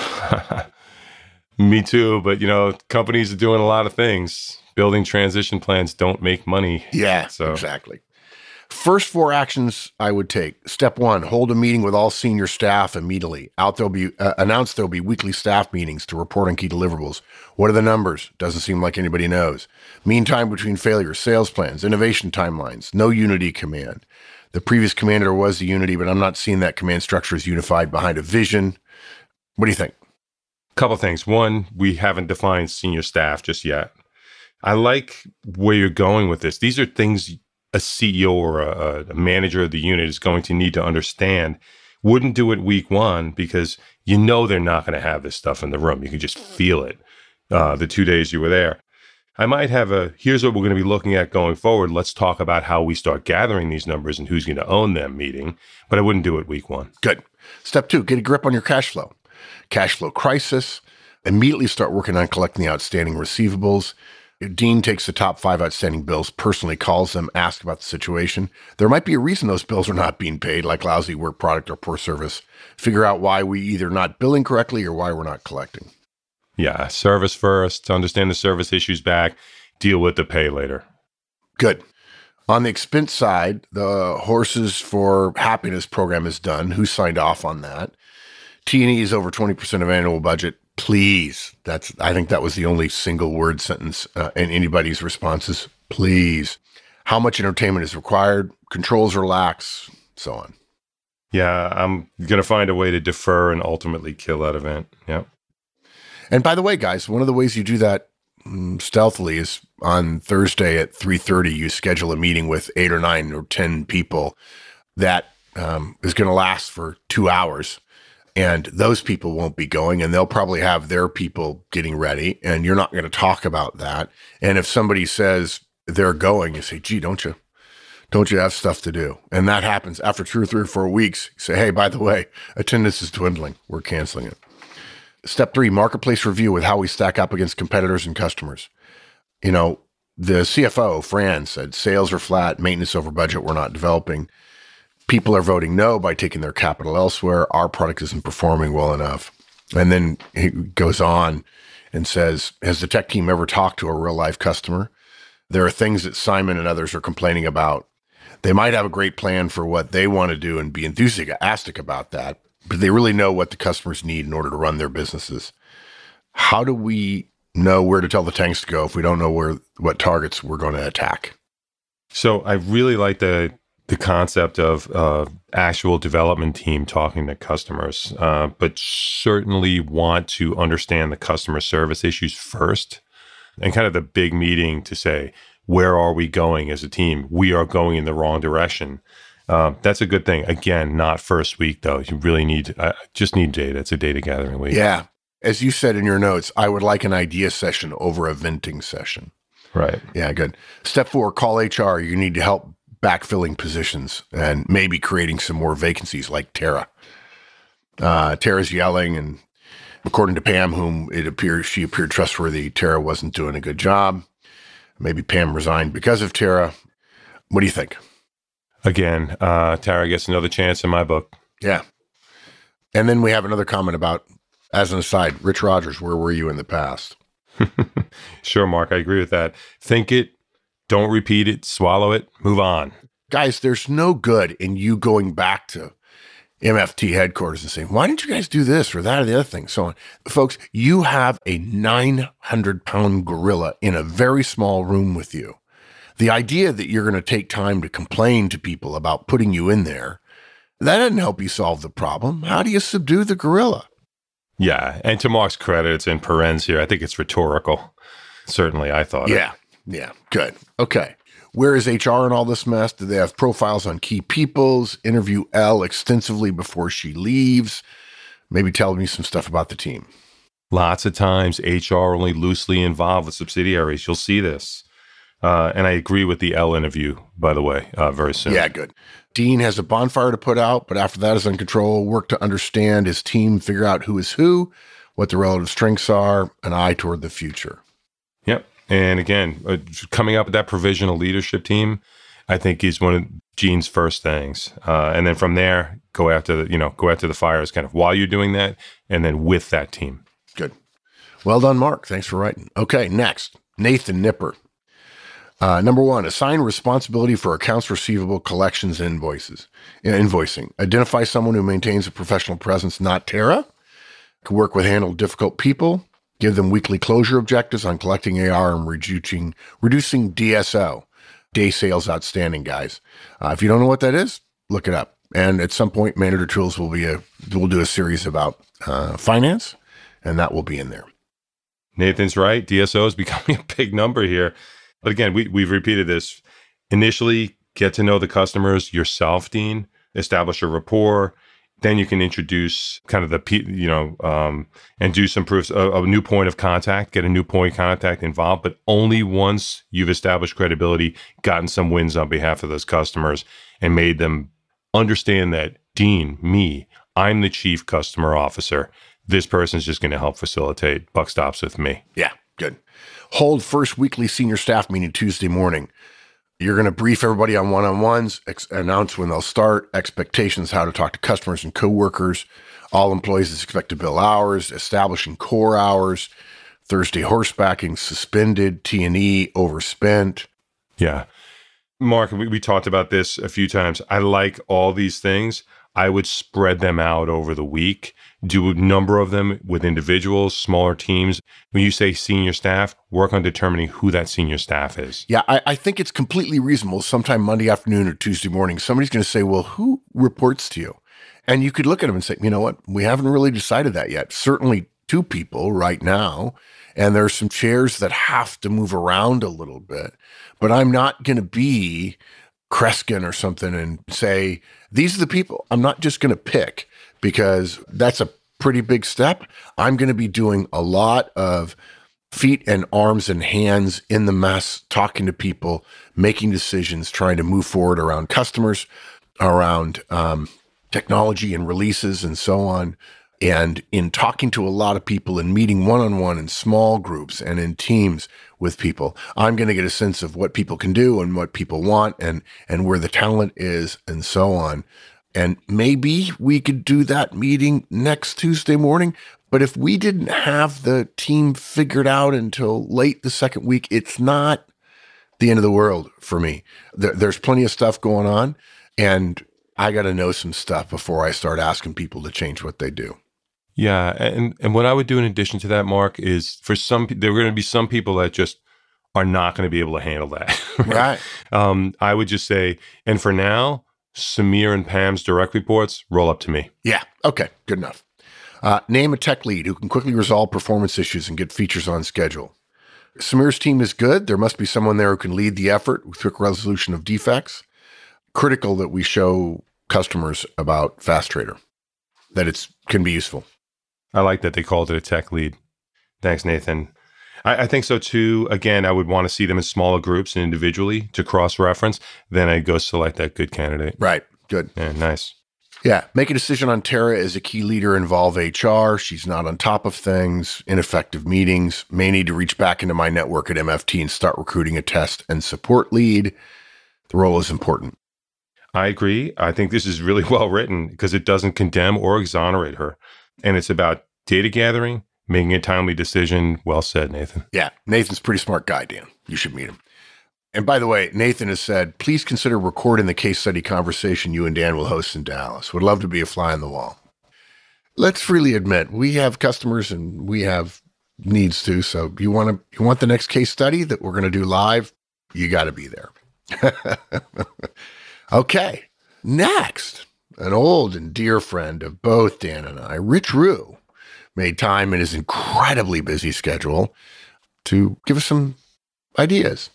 Speaker 4: Me too, but you know, companies are doing a lot of things. Building transition plans don't make money.
Speaker 2: Yeah,
Speaker 4: so.
Speaker 2: Exactly. First four actions I would take. Step one, hold a meeting with all senior staff immediately. Out there'll be uh, announced there'll be weekly staff meetings to report on key deliverables. What are the numbers? Doesn't seem like anybody knows. Mean time between failures, sales plans, innovation timelines, no unity command. The previous commander was the unity, but I'm not seeing that command structure is unified behind a vision. What do you think?
Speaker 4: Couple things. One, we haven't defined senior staff just yet. I like where you're going with this. These are things a C E O or a, a manager of the unit is going to need to understand. Wouldn't do it week one because you know they're not going to have this stuff in the room. You can just feel it uh, the two days you were there. I might have a, here's what we're going to be looking at going forward. Let's talk about how we start gathering these numbers and who's going to own them meeting. But I wouldn't do it week one.
Speaker 2: Good. Step two, get a grip on your cash flow. Cash flow crisis. Immediately start working on collecting the outstanding receivables. Dean takes the top five outstanding bills, personally calls them, asks about the situation. There might be a reason those bills are not being paid, like lousy work product or poor service. Figure out why we either not billing correctly or why we're not collecting.
Speaker 4: Yeah, service first, understand the service issues back, deal with the pay later.
Speaker 2: Good. On the expense side, the Horses for Happiness program is done. Who signed off on that? T and E is over twenty percent of annual budget. Please. That's, I think that was the only single word sentence uh, in anybody's responses. Please. How much entertainment is required? Controls relax, so on.
Speaker 4: Yeah, I'm going to find a way to defer and ultimately kill that event. Yeah.
Speaker 2: And by the way, guys, one of the ways you do that um, stealthily is on Thursday at three thirty, you schedule a meeting with eight or nine or ten people that um, is going to last for two hours. And those people won't be going, and they'll probably have their people getting ready, and you're not going to talk about that. And if somebody says they're going, you say, gee, don't you, don't you have stuff to do? And that happens after two or three or four weeks. You say, hey, by the way, attendance is dwindling. We're canceling it. Step three, marketplace review with how we stack up against competitors and customers. You know, the C F O, Fran, said sales are flat, maintenance over budget, we're not developing. People are voting no by taking their capital elsewhere. Our product isn't performing well enough. And then he goes on and says, has the tech team ever talked to a real life customer? There are things that Simon and others are complaining about. They might have a great plan for what they want to do and be enthusiastic about that, but they really know what the customers need in order to run their businesses. How do we know where to tell the tanks to go if we don't know where what targets we're going to attack?
Speaker 4: So I really like the the concept of uh, actual development team talking to customers, uh, but certainly want to understand the customer service issues first, and kind of the big meeting to say, where are we going as a team? We are going in the wrong direction. Uh, that's a good thing. Again, not first week though. You really need, uh, just need data. It's a data gathering week.
Speaker 2: Yeah. As you said in your notes, I would like an idea session over a venting session.
Speaker 4: Right.
Speaker 2: Yeah, good. Step four, call H R. You need to help backfilling positions and maybe creating some more vacancies like Tara. Uh, Tara's yelling, and according to Pam, whom it appears she appeared trustworthy, Tara wasn't doing a good job. Maybe Pam resigned because of Tara. What do you think?
Speaker 4: Again, uh, Tara gets another chance in my book.
Speaker 2: Yeah. And then we have another comment about, as an aside, Rich Rogers, where were you in the past?
Speaker 4: Sure, Mark, I agree with that. Think it, don't repeat it, swallow it, move on.
Speaker 2: Guys, there's no good in you going back to M F T headquarters and saying, why didn't you guys do this or that or the other thing? So on. Folks, you have a nine hundred pound gorilla in a very small room with you. The idea that you're going to take time to complain to people about putting you in there, that doesn't help you solve the problem. How do you subdue the gorilla?
Speaker 4: Yeah, and to Mark's credit, it's in parens here. I think it's rhetorical. Certainly, I thought
Speaker 2: Yeah,
Speaker 4: it.
Speaker 2: yeah, good. Okay. Where is H R in all this mess? Do they have profiles on key peoples? Interview Elle extensively before she leaves? Maybe tell me some stuff about the team.
Speaker 4: Lots of times, H R only loosely involved with subsidiaries. You'll see this. Uh, and I agree with the Elle interview, by the way, uh, very soon.
Speaker 2: Yeah, good. Dean has a bonfire to put out, but after that is in control, work to understand his team, figure out who is who, what the relative strengths are, an eye toward the future.
Speaker 4: Yep. And again, uh, coming up with that provisional leadership team, I think is one of Gene's first things. Uh, and then from there, go after the, you know, go after the fires kind of while you're doing that, and then with that team.
Speaker 2: Good. Well done, Mark. Thanks for writing. Okay, next, Nathan Nipper. Uh, number one, assign responsibility for accounts receivable, collections, and invoices. Uh, invoicing. Identify someone who maintains a professional presence, not Tara. Can work with handle difficult people. Give them weekly closure objectives on collecting A R and reducing reducing D S O, day sales outstanding, guys. Uh, if you don't know what that is, look it up. And at some point, Manager Tools will be a we'll do a series about uh, finance, and that will be in there.
Speaker 4: Nathan's right. D S O is becoming a big number here. But again, we, we've repeated this. Initially, get to know the customers yourself, Dean. Establish a rapport. Then you can introduce kind of the, you know, um, and do some proofs of a new point of contact, get a new point of contact involved, but only once you've established credibility, gotten some wins on behalf of those customers, and made them understand that, Dean, me, I'm the chief customer officer. This person's just going to help facilitate. Buck stops with me.
Speaker 2: Yeah, good. Hold first weekly senior staff meeting Tuesday morning. You're going to brief everybody on one-on-ones, ex- announce when they'll start, expectations, how to talk to customers and coworkers. All employees is expected to bill hours, establishing core hours, Thursday horsebacking suspended, T and E overspent.
Speaker 4: Yeah. Mark, we, we talked about this a few times. I like all these things. I would spread them out over the week, do a number of them with individuals, smaller teams. When you say senior staff, work on determining who that senior staff is.
Speaker 2: Yeah, I, I think it's completely reasonable. Sometime Monday afternoon or Tuesday morning, somebody's going to say, well, who reports to you? And you could look at them and say, you know what? We haven't really decided that yet. Certainly two people right now. And there's some chairs that have to move around a little bit. But I'm not going to be Kreskin or something and say, these are the people. I'm not just going to pick, because that's a pretty big step. I'm going to be doing a lot of feet and arms and hands in the mess, talking to people, making decisions, trying to move forward around customers, around um, technology and releases and so on. And in talking to a lot of people and meeting one-on-one in small groups and in teams with people, I'm going to get a sense of what people can do and what people want and, and where the talent is and so on. And maybe we could do that meeting next Tuesday morning. But if we didn't have the team figured out until late the second week, it's not the end of the world for me. There, there's plenty of stuff going on, and I got to know some stuff before I start asking people to change what they do.
Speaker 4: Yeah, and and what I would do in addition to that, Mark, is for some, there are going to be some people that just are not going to be able to handle that.
Speaker 2: Right.
Speaker 4: Um, I would just say, and for now, Samir and Pam's direct reports roll up to me.
Speaker 2: Yeah. Okay. Good enough. Uh, name a tech lead who can quickly resolve performance issues and get features on schedule. Samir's team is good. There must be someone there who can lead the effort with quick resolution of defects. Critical that we show customers about FastTrader, that it can be useful.
Speaker 4: I like that they called it a tech lead. Thanks, Nathan. I, I think so too. Again, I would want to see them in smaller groups and individually to cross-reference. Then I'd go select that good candidate.
Speaker 2: Right. Good.
Speaker 4: Yeah, nice.
Speaker 2: Yeah. Make a decision on Tara as a key leader, involve H R. She's not on top of things, ineffective meetings, may need to reach back into my network at M F T and start recruiting a test and support lead. The role is important.
Speaker 4: I agree. I think this is really well written because it doesn't condemn or exonerate her. And it's about data gathering, making a timely decision. Well said, Nathan.
Speaker 2: Yeah. Nathan's a pretty smart guy, Dan. You should meet him. And by the way, Nathan has said, please consider recording the case study conversation you and Dan will host in Dallas. Would love to be a fly on the wall. Let's freely admit, we have customers and we have needs too. So you want to, you want the next case study that we're going to do live? You got to be there. Okay. Next, an old and dear friend of both Dan and I, Rich Rue, made time in his incredibly busy schedule to give us some ideas.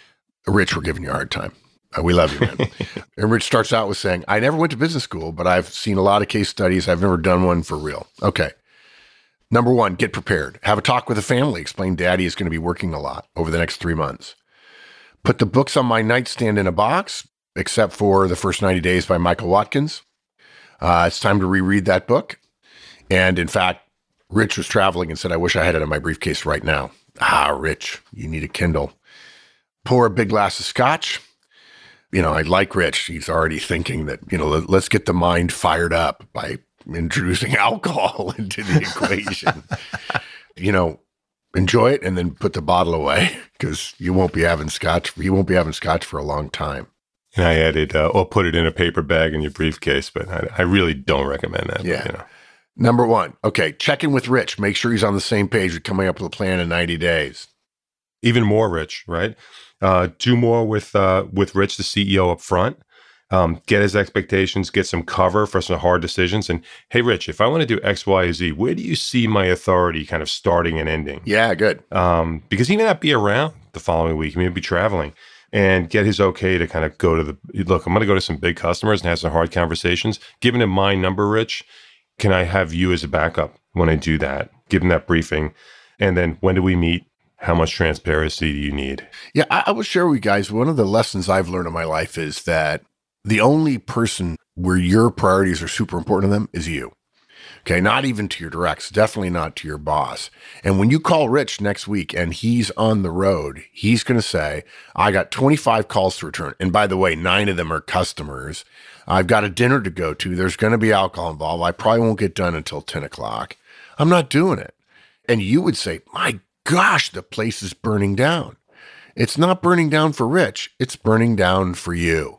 Speaker 2: Rich, we're giving you a hard time. Uh, we love you, man. And Rich starts out with saying, I never went to business school, but I've seen a lot of case studies. I've never done one for real. Okay. Number one, get prepared. Have a talk with the family. Explain daddy is going to be working a lot over the next three months. Put the books on my nightstand in a box, except for The First ninety Days by Michael Watkins. Uh, it's time to reread that book. And in fact, Rich was traveling and said, I wish I had it in my briefcase right now. Ah, Rich, you need a Kindle. Pour a big glass of scotch. You know, I like Rich. He's already thinking that, you know, let, let's get the mind fired up by introducing alcohol into the equation. You know, enjoy it and then put the bottle away because you won't be having scotch. You won't be having scotch for a long time.
Speaker 4: And I added, uh, or put it in a paper bag in your briefcase, but I, I really don't recommend that.
Speaker 2: Yeah.
Speaker 4: But, you know.
Speaker 2: Number one, okay, check in with Rich. Make sure he's on the same page with coming up with a plan in ninety days.
Speaker 4: Even more Rich, right? Uh, do more with uh, with Rich, the C E O, up front. Um, get his expectations, get some cover for some hard decisions. And hey, Rich, if I want to do X, Y, Z, where do you see my authority kind of starting and ending?
Speaker 2: Yeah, good.
Speaker 4: Um, because he may not be around the following week. He may be traveling. And get his okay to kind of go to the, look, I'm going to go to some big customers and have some hard conversations. Giving him my number, Rich, can I have you as a backup when I do that? Give him that briefing. And then when do we meet? How much transparency do you need?
Speaker 2: Yeah, I, I will share with you guys, one of the lessons I've learned in my life is that the only person where your priorities are super important to them is you. Okay, not even to your directs, definitely not to your boss. And when you call Rich next week and he's on the road, he's going to say, I got twenty-five calls to return. And by the way, nine of them are customers. I've got a dinner to go to. There's going to be alcohol involved. I probably won't get done until ten o'clock. I'm not doing it. And you would say, my gosh, the place is burning down. It's not burning down for Rich. It's burning down for you.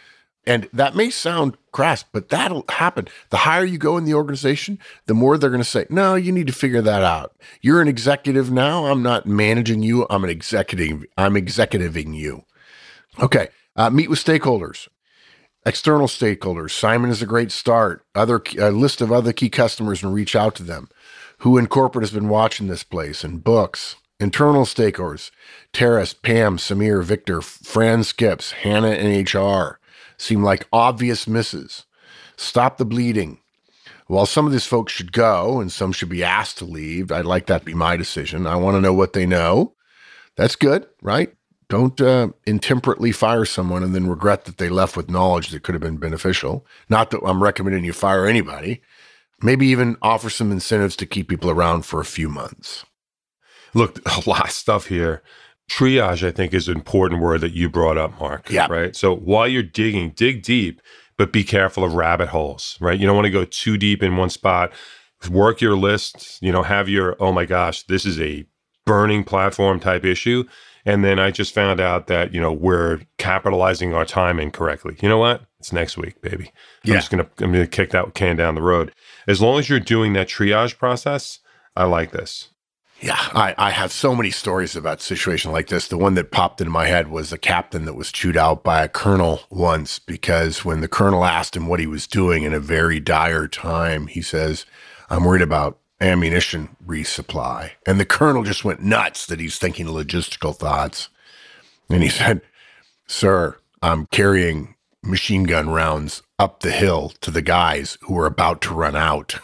Speaker 2: And that may sound crass, but that'll happen. The higher you go in the organization, the more they're going to say, no, you need to figure that out. You're an executive now. I'm not managing you. I'm an executive. I'm executiving you. Okay. Uh, meet with stakeholders, external stakeholders. Simon is a great start. Other a list of other key customers and reach out to them. Who in corporate has been watching this place and books. Internal stakeholders, Terrace, Pam, Samir, Victor, Fran Skips, Hannah, and H R. Seem like obvious misses. Stop the bleeding. While some of these folks should go and some should be asked to leave, I'd like that to be my decision. I want to know what they know. That's good, right? Don't uh, intemperately fire someone and then regret that they left with knowledge that could have been beneficial. Not that I'm recommending you fire anybody. Maybe even offer some incentives to keep people around for a few months.
Speaker 4: Look, a lot of stuff here. Triage, I think, is an important word that you brought up, Mark.
Speaker 2: Yeah.
Speaker 4: Right. So while you're digging, dig deep, but be careful of rabbit holes, right? You don't want to go too deep in one spot. Work your list, you know, have your, oh my gosh, this is a burning platform type issue. And then I just found out that, you know, we're capitalizing our time incorrectly. You know what? It's next week, baby. I'm
Speaker 2: Yeah.
Speaker 4: just going to, I'm going to kick that can down the road. As long as you're doing that triage process, I like this.
Speaker 2: Yeah, I, I have so many stories about situations like this. The one that popped into my head was a captain that was chewed out by a colonel once because when the colonel asked him what he was doing in a very dire time, he says, I'm worried about ammunition resupply. And the colonel just went nuts that he's thinking logistical thoughts. And he said, sir, I'm carrying machine gun rounds up the hill to the guys who are about to run out.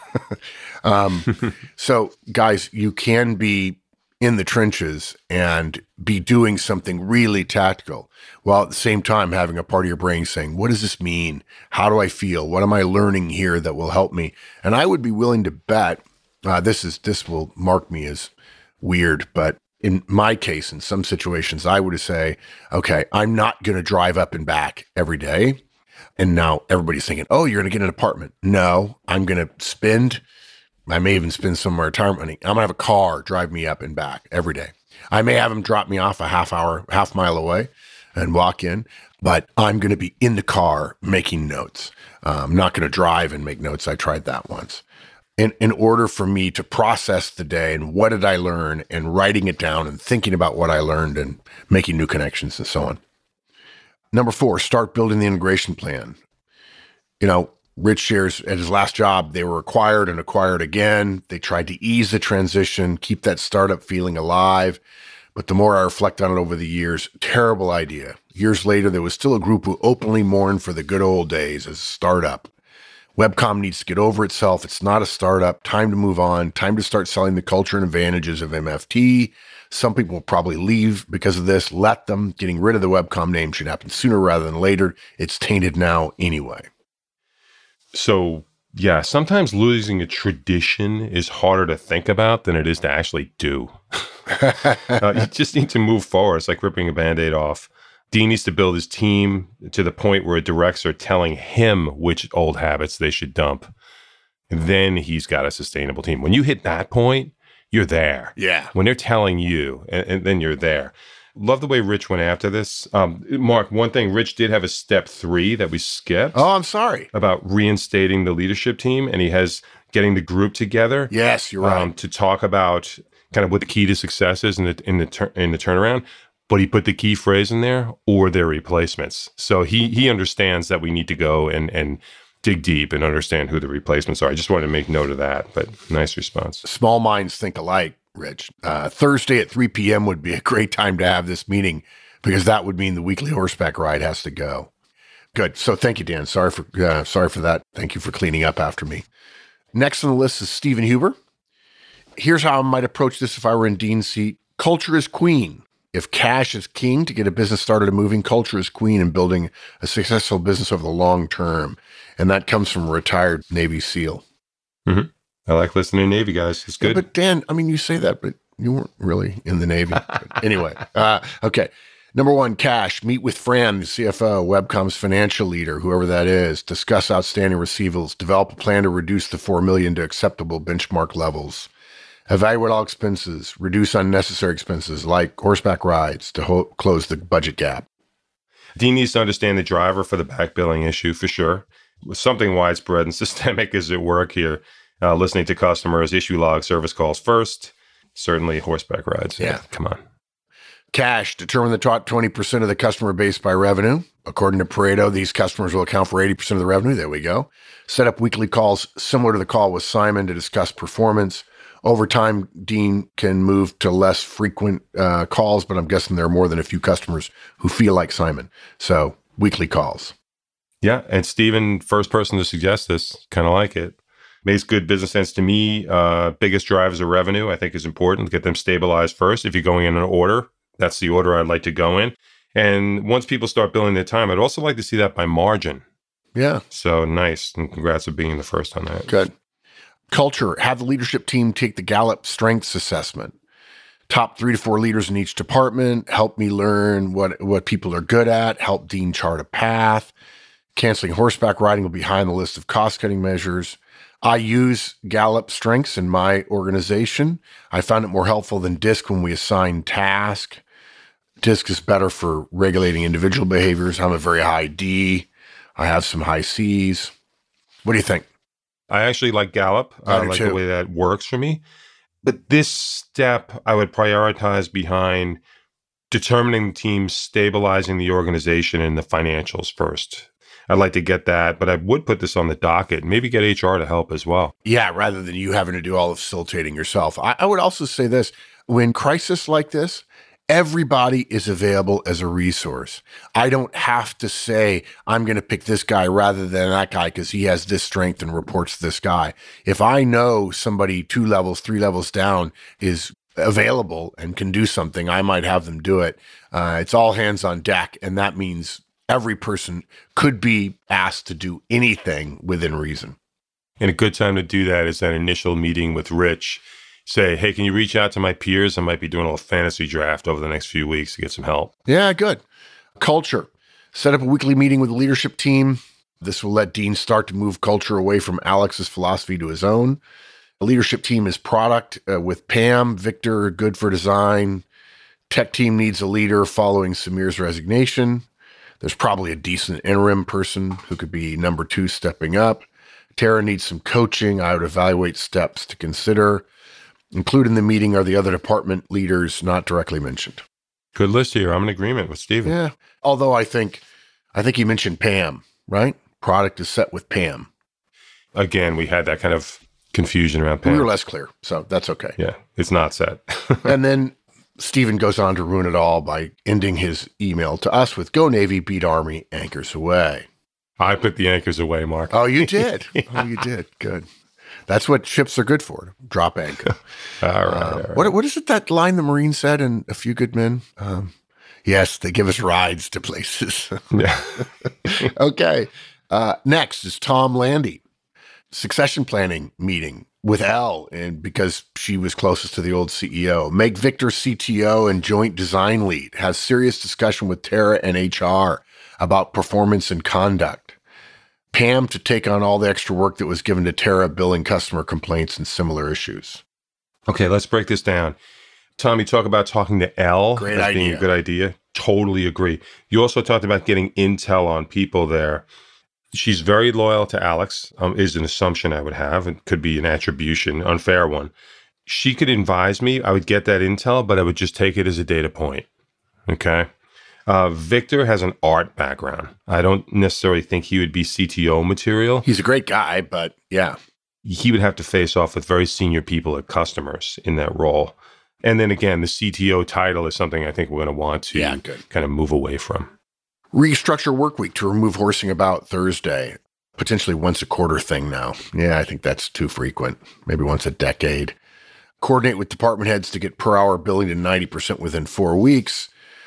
Speaker 2: um, so, guys, you can be in the trenches and be doing something really tactical while at the same time having a part of your brain saying, what does this mean? How do I feel? What am I learning here that will help me? And I would be willing to bet, uh, this is this will mark me as weird, but in my case, in some situations, I would say, okay, I'm not going to drive up and back every day. And now everybody's thinking, oh, you're going to get an apartment. No, I'm going to spend, I may even spend some of my retirement money. I'm going to have a car drive me up and back every day. I may have them drop me off a half hour, half mile away and walk in, but I'm going to be in the car making notes. Uh, I'm not going to drive and make notes. I tried that once. In, in order for me to process the day and what did I learn and writing it down and thinking about what I learned and making new connections and so on. Number four, start building the integration plan. You know, Rich shares at his last job, they were acquired and acquired again. They tried to ease the transition, keep that startup feeling alive. But the more I reflect on it over the years, terrible idea. Years later, there was still a group who openly mourned for the good old days as a startup. Webcom needs to get over itself. It's not a startup. Time to move on. Time to start selling the culture and advantages of M F T. Some people will probably leave because of this. Let them. Getting rid of the Webcom name should happen sooner rather than later. It's tainted now anyway.
Speaker 4: So, yeah, sometimes losing a tradition is harder to think about than it is to actually do. uh, you just need to move forward. It's like ripping a Band-Aid off. Dean needs to build his team to the point where directs are telling him which old habits they should dump. And then he's got a sustainable team. When you hit that point, you're there.
Speaker 2: Yeah.
Speaker 4: When they're telling you, and, and then you're there. Love the way Rich went after this. Um, Mark, one thing, Rich did have a step three that we skipped.
Speaker 2: Oh, I'm sorry.
Speaker 4: About reinstating the leadership team. And he has getting the group together.
Speaker 2: Yes, you're right.
Speaker 4: Um, to talk about kind of what the key to success is in the, in the, tur- in the turnaround. But he put the key phrase in there, or their replacements. So he he understands that we need to go and, and dig deep and understand who the replacements are. I just wanted to make note of that, but nice response.
Speaker 2: Small minds think alike, Rich. Uh, Thursday at three p.m. would be a great time to have this meeting because that would mean the weekly horseback ride has to go. Good. So thank you, Dan. Sorry for uh, sorry for that. Thank you for cleaning up after me. Next on the list is Stephen Huber. Here's how I might approach this if I were in Dean's seat. Culture is queen. If cash is king to get a business started and moving, culture is queen in building a successful business over the long term. And that comes from a retired Navy SEAL.
Speaker 4: Mm-hmm. I like listening to Navy guys. It's good.
Speaker 2: Yeah, but Dan, I mean, you say that, but you weren't really in the Navy. Anyway, uh, okay. Number one, cash. Meet with Fran, the C F O, Webcom's financial leader, whoever that is. Discuss outstanding receivables. Develop a plan to reduce the four million dollars to acceptable benchmark levels. Evaluate all expenses, reduce unnecessary expenses like horseback rides to ho- close the budget gap.
Speaker 4: Dean needs to understand the driver for the back billing issue for sure. Something widespread and systemic is at work here. Uh, listening to customers, issue log, service calls first. Certainly horseback rides.
Speaker 2: Yeah.
Speaker 4: Come on.
Speaker 2: Cash. Determine the top twenty percent of the customer base by revenue. According to Pareto, these customers will account for eighty percent of the revenue. There we go. Set up weekly calls similar to the call with Simon to discuss performance. Over time, Dean can move to less frequent uh, calls, but I'm guessing there are more than a few customers who feel like Simon. So weekly calls.
Speaker 4: Yeah. And Stephen, first person to suggest this, kind of like it. Makes good business sense to me. Uh, biggest drivers of revenue, I think, is important. Get them stabilized first. If you're going in an order, that's the order I'd like to go in. And once people start billing their time, I'd also like to see that by margin.
Speaker 2: Yeah.
Speaker 4: So nice. And congrats on being the first on that.
Speaker 2: Good. Culture. Have the leadership team take the Gallup Strengths Assessment. Top three to four leaders in each department. Help me learn what, what people are good at. Help Dean chart a path. Canceling horseback riding will be high on the list of cost-cutting measures. I use Gallup Strengths in my organization. I found it more helpful than DISC when we assign tasks. DISC is better for regulating individual behaviors. I'm a very high D. I have some high C's. What do you think?
Speaker 4: I actually like Gallup.
Speaker 2: I
Speaker 4: I
Speaker 2: do
Speaker 4: like
Speaker 2: too.
Speaker 4: the way that works for me. But this step I would prioritize behind determining the team, stabilizing the organization and the financials first. I'd like to get that, but I would put this on the docket, maybe get H R to help as well.
Speaker 2: Yeah, rather than you having to do all the facilitating yourself. I, I would also say this, when crisis like this, everybody is available as a resource. I don't have to say, I'm going to pick this guy rather than that guy because he has this strength and reports to this guy. If I know somebody two levels, three levels down is available and can do something, I might have them do it. Uh, it's all hands on deck. And that means every person could be asked to do anything within reason.
Speaker 4: And a good time to do that is that initial meeting with Rich. Say, hey, can you reach out to my peers? I might be doing a little fantasy draft over the next few weeks to get some help.
Speaker 2: Yeah, good. Culture. Set up a weekly meeting with the leadership team. This will let Dean start to move culture away from Alex's philosophy to his own. The leadership team is product uh, with Pam, Victor, good for design. Tech team needs a leader following Samir's resignation. There's probably a decent interim person who could be number two stepping up. Tara needs some coaching. I would evaluate steps to consider. Included in the meeting are the other department leaders not directly mentioned.
Speaker 4: Good list here. I'm in agreement with Stephen.
Speaker 2: Yeah. Although I think, I think he mentioned Pam, right? Product is set with Pam.
Speaker 4: Again, we had that kind of confusion around Pam.
Speaker 2: We were less clear, so that's okay.
Speaker 4: Yeah, it's not set.
Speaker 2: And then Stephen goes on to ruin it all by ending his email to us with "Go Navy, beat Army, anchors away."
Speaker 4: I put the anchors away, Mark.
Speaker 2: Oh, you did. Oh, you did. Good. That's what ships are good for. Drop anchor.
Speaker 4: all right.
Speaker 2: Uh,
Speaker 4: all right.
Speaker 2: What What is it that line the Marine said in A Few Good Men? Um, yes, they give us rides to places.
Speaker 4: Yeah.
Speaker 2: Okay. Uh, next is Tom Landy. Succession planning meeting with Elle, and because she was closest to the old C E O. Make Victor C T O and joint design lead. Has serious discussion with Tara and H R about performance and conduct. Pam to take on all the extra work that was given to Tara, billing customer complaints and similar issues.
Speaker 4: Okay, let's break this down. Tom, you talk about talking to Elle
Speaker 2: Great
Speaker 4: as
Speaker 2: idea.
Speaker 4: being a good idea. Totally agree. You also talked about getting intel on people there. She's very loyal to Alex, um, is an assumption I would have. It could be an attribution, unfair one. She could advise me. I would get that intel, but I would just take it as a data point. Okay? Uh, Victor has an art background. I don't necessarily think he would be C T O material.
Speaker 2: He's a great guy, but yeah.
Speaker 4: He would have to face off with very senior people at customers in that role. And then again, the C T O title is something I think we're going to want to
Speaker 2: Yeah, good.
Speaker 4: kind of move away from.
Speaker 2: Restructure work week to remove horsing about Thursday. Potentially once a quarter thing now. Yeah, I think that's too frequent. Maybe once a decade. Coordinate with department heads to get per hour billing to ninety percent within four weeks.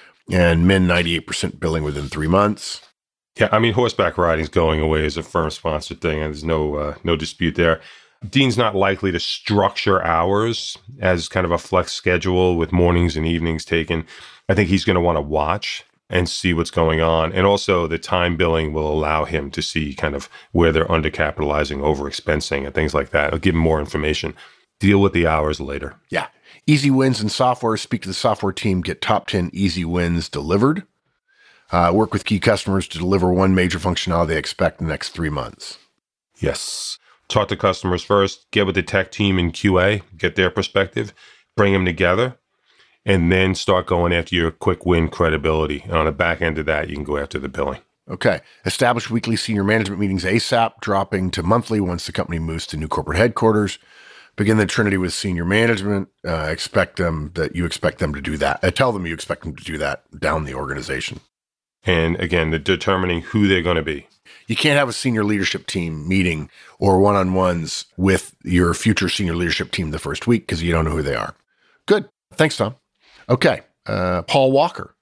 Speaker 2: And min ninety-eight percent billing within three months.
Speaker 4: Yeah, I mean, horseback riding is going away as a firm-sponsored thing, and there's no uh, no dispute there. Dean's not likely to structure hours as kind of a flex schedule with mornings and evenings taken. I think he's going to want to watch and see what's going on. And also the time billing will allow him to see kind of where they're undercapitalizing, overexpensing, and things like that. It'll give him more information. Deal with the hours later.
Speaker 2: Yeah. Easy wins in software. Speak to the software team. Get top ten easy wins delivered. Uh, work with key customers to deliver one major functionality they expect in the next three months.
Speaker 4: Yes. Talk to customers first. Get with the tech team in Q A. Get their perspective. Bring them together. And then start going after your quick win credibility. And on the back end of that, you can go after the billing.
Speaker 2: Okay. Establish weekly senior management meetings ASAP, dropping to monthly once the company moves to new corporate headquarters. Begin the trinity with senior management. Uh, expect them that you expect them to do that. Uh, tell them you expect them to do that down the organization.
Speaker 4: And again, the determining who they're going to be.
Speaker 2: You can't have a senior leadership team meeting or one-on-ones with your future senior leadership team the first week because you don't know who they are. Good. Thanks, Tom. Okay. Uh, Paul Walker.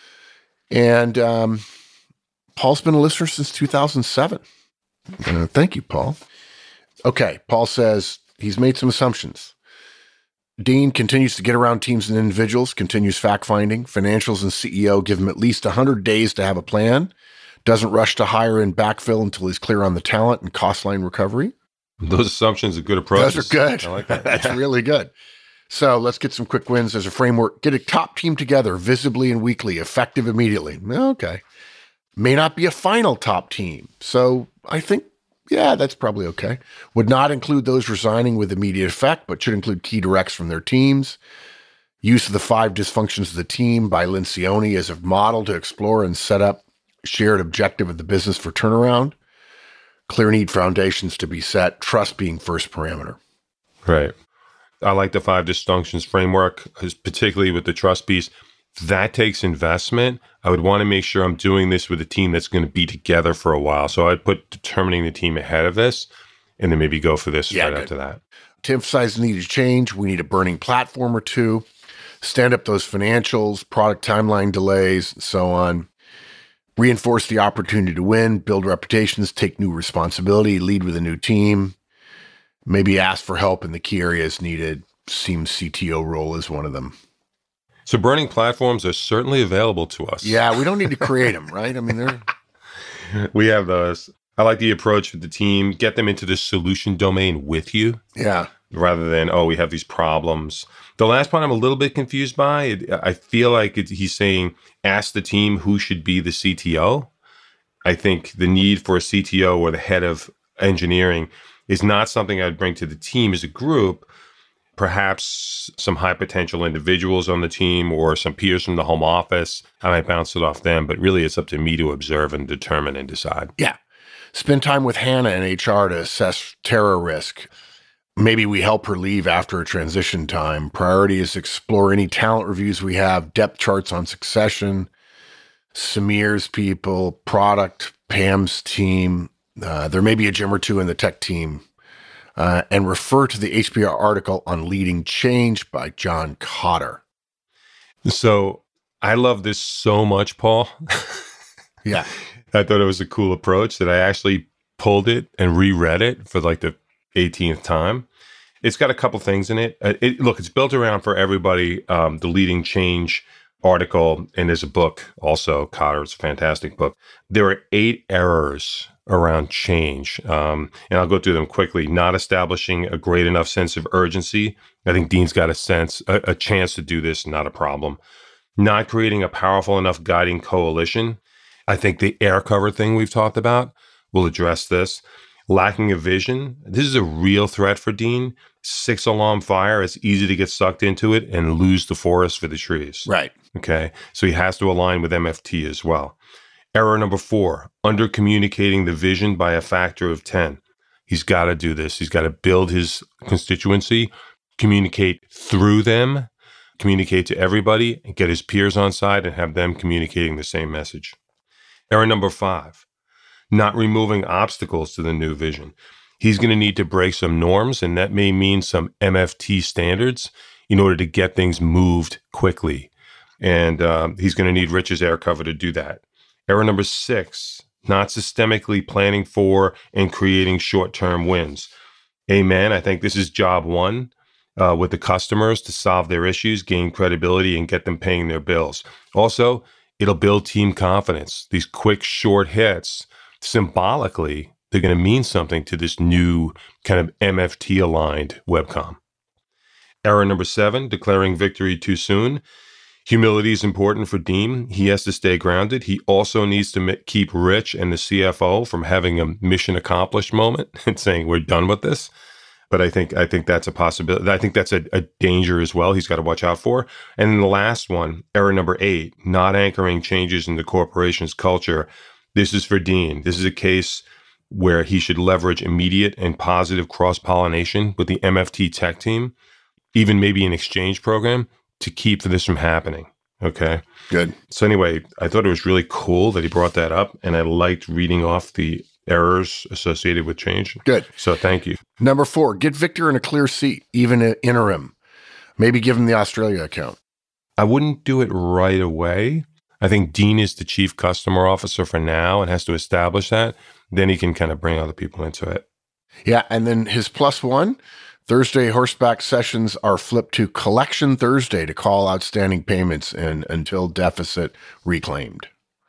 Speaker 2: And um, Paul's been a listener since two thousand seven. Uh, thank you, Paul. Okay. Paul says, he's made some assumptions. Dean continues to get around teams and individuals, continues fact-finding. Financials and C E O give him at least one hundred days to have a plan. Doesn't rush to hire and backfill until he's clear on the talent and cost line recovery.
Speaker 4: Those assumptions are good approaches.
Speaker 2: Those are good.
Speaker 4: I like that.
Speaker 2: That's really good. So let's get some quick wins as a framework. Get a top team together visibly and weekly, effective immediately. Okay. May not be a final top team. So I think Yeah, that's probably okay. Would not include those resigning with immediate effect, but should include key directs from their teams. Use of the five dysfunctions of the team by Lencioni as a model to explore and set up shared objective of the business for turnaround. Clear need foundations to be set, trust being first parameter.
Speaker 4: Right. I like the five dysfunctions framework, particularly with the trust piece. That takes investment. I would want to make sure I'm doing this with a team that's going to be together for a while. So I'd put determining the team ahead of this and then maybe go for this yeah, right good. after that.
Speaker 2: To emphasize the need to change, we need a burning platform or two, stand up those financials, product timeline delays, and so on. Reinforce the opportunity to win, build reputations, take new responsibility, lead with a new team, maybe ask for help in the key areas needed. Seems C T O role is one of them.
Speaker 4: So burning platforms are certainly available to us.
Speaker 2: Yeah, we don't need to create them, right? I mean, they're...
Speaker 4: We have those. I like the approach with the team. Get them into the solution domain with you.
Speaker 2: Yeah.
Speaker 4: Rather than, oh, we have these problems. The last part I'm a little bit confused by. It, I feel like it, he's saying, ask the team who should be the C T O. I think the need for a C T O or the head of engineering is not something I'd bring to the team as a group. Perhaps some high potential individuals on the team or some peers from the home office. I might bounce it off them, but really it's up to me to observe and determine and decide.
Speaker 2: Yeah. Spend time with Hannah in H R to assess terror risk. Maybe we help her leave after a transition time. Priority is explore any talent reviews we have, depth charts on succession, Samir's people, product, Pam's team. Uh, there may be a gym or two in the tech team. Uh, and refer to the H B R article on leading change by John Cotter.
Speaker 4: So I love this so much, Paul.
Speaker 2: Yeah.
Speaker 4: I thought it was a cool approach that I actually pulled it and reread it for like the eighteenth time. It's got a couple things in it. Uh, it look, it's built around for everybody, um, the leading change article, and there's a book also, Cotter. It's a fantastic book. There are eight errors around change, um, and I'll go through them quickly. Not establishing a great enough sense of urgency. I think Dean's got a sense, a, a chance to do this, not a problem. Not creating a powerful enough guiding coalition. I think the air cover thing we've talked about will address this. Lacking a vision. This is a real threat for Dean. Six alarm fire. It's easy to get sucked into it and lose the forest for the trees.
Speaker 2: Right.
Speaker 4: Okay. So he has to align with M F T as well. Error number four, under communicating the vision by a factor of ten. He's got to do this. He's got to build his constituency, communicate through them, communicate to everybody, and get his peers on side and have them communicating the same message. Error number five, not removing obstacles to the new vision. He's going to need to break some norms, and that may mean some M F T standards in order to get things moved quickly. And um, he's going to need Rich's air cover to do that. Error number six, not systemically planning for and creating short-term wins. Amen. I think this is job one uh, with the customers to solve their issues, gain credibility, and get them paying their bills. Also, it'll build team confidence. These quick, short hits, symbolically, they're going to mean something to this new kind of M F T-aligned webcom. Error number seven, declaring victory too soon. Humility is important for Dean. He has to stay grounded. He also needs to m- keep Rich and the C F O from having a mission accomplished moment and saying, we're done with this. But I think I think that's a possibility. I think that's a, a danger as well he's got to watch out for. And then the last one, error number eight, not anchoring changes in the corporation's culture. This is for Dean. This is a case where he should leverage immediate and positive cross-pollination with the M F T tech team, even maybe an exchange program, to keep this from happening. Okay.
Speaker 2: Good.
Speaker 4: So anyway, I thought it was really cool that he brought that up, and I liked reading off the errors associated with change.
Speaker 2: Good.
Speaker 4: So thank you.
Speaker 2: Number four, get Victor in a clear seat, even an interim. Maybe give him the Australia account.
Speaker 4: I wouldn't do it right away. I think Dean is the chief customer officer for now and has to establish that. Then he can kind of bring other people into it.
Speaker 2: Yeah. And then his plus one, Thursday horseback sessions are flipped to Collection Thursday to call outstanding payments and until deficit reclaimed.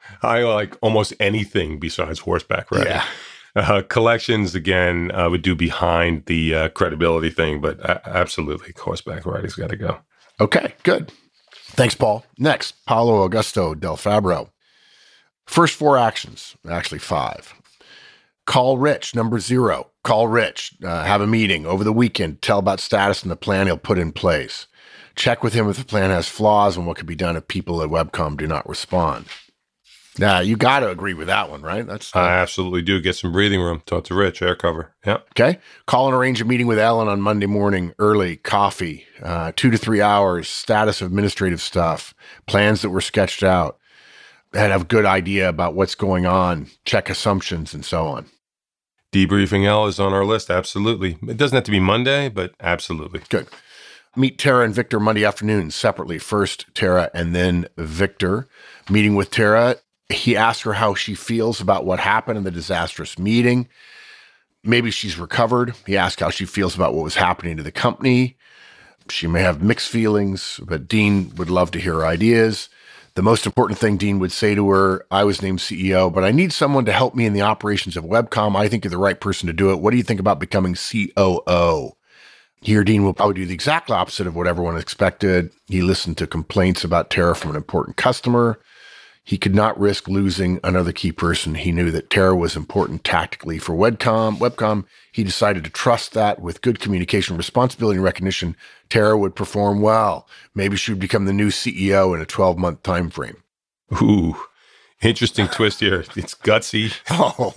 Speaker 4: I like almost anything besides horseback riding.
Speaker 2: Yeah.
Speaker 4: Uh, collections, again, uh, would do behind the uh, credibility thing, but uh, absolutely, horseback riding's got to go.
Speaker 2: Okay, good. Thanks, Paul. Next, Paolo Augusto Del Fabro. First four actions, actually five. Call Rich, number zero. Call Rich. Uh, have a meeting over the weekend. Tell about status and the plan he'll put in place. Check with him if the plan has flaws and what could be done if people at Webcom do not respond. Now, you got to agree with that one, right? That's
Speaker 4: I absolutely do. Get some breathing room. Talk to Rich, air cover. Yeah.
Speaker 2: Okay. Call and arrange a meeting with Ellen on Monday morning, early, coffee, uh, two to three hours, status of administrative stuff, plans that were sketched out, and have a good idea about what's going on, check assumptions, and so on.
Speaker 4: Debriefing L is on our list. Absolutely. It doesn't have to be Monday, but absolutely.
Speaker 2: Good. Meet Tara and Victor Monday afternoon separately. First Tara and then Victor. Meeting with Tara. He asked her how she feels about what happened in the disastrous meeting. Maybe she's recovered. He asked how she feels about what was happening to the company. She may have mixed feelings, but Dean would love to hear her ideas. The most important thing Dean would say to her, I was named C E O, but I need someone to help me in the operations of Webcom. I think you're the right person to do it. What do you think about becoming C O O? Here, Dean will probably do the exact opposite of what everyone expected. He listened to complaints about Tara from an important customer. He could not risk losing another key person. He knew that Tara was important tactically for Webcom. Webcom, he decided to trust that with good communication, responsibility, and recognition, Tara would perform well. Maybe she would become the new C E O in a twelve-month time frame.
Speaker 4: Ooh, interesting twist here. It's gutsy.
Speaker 2: Oh.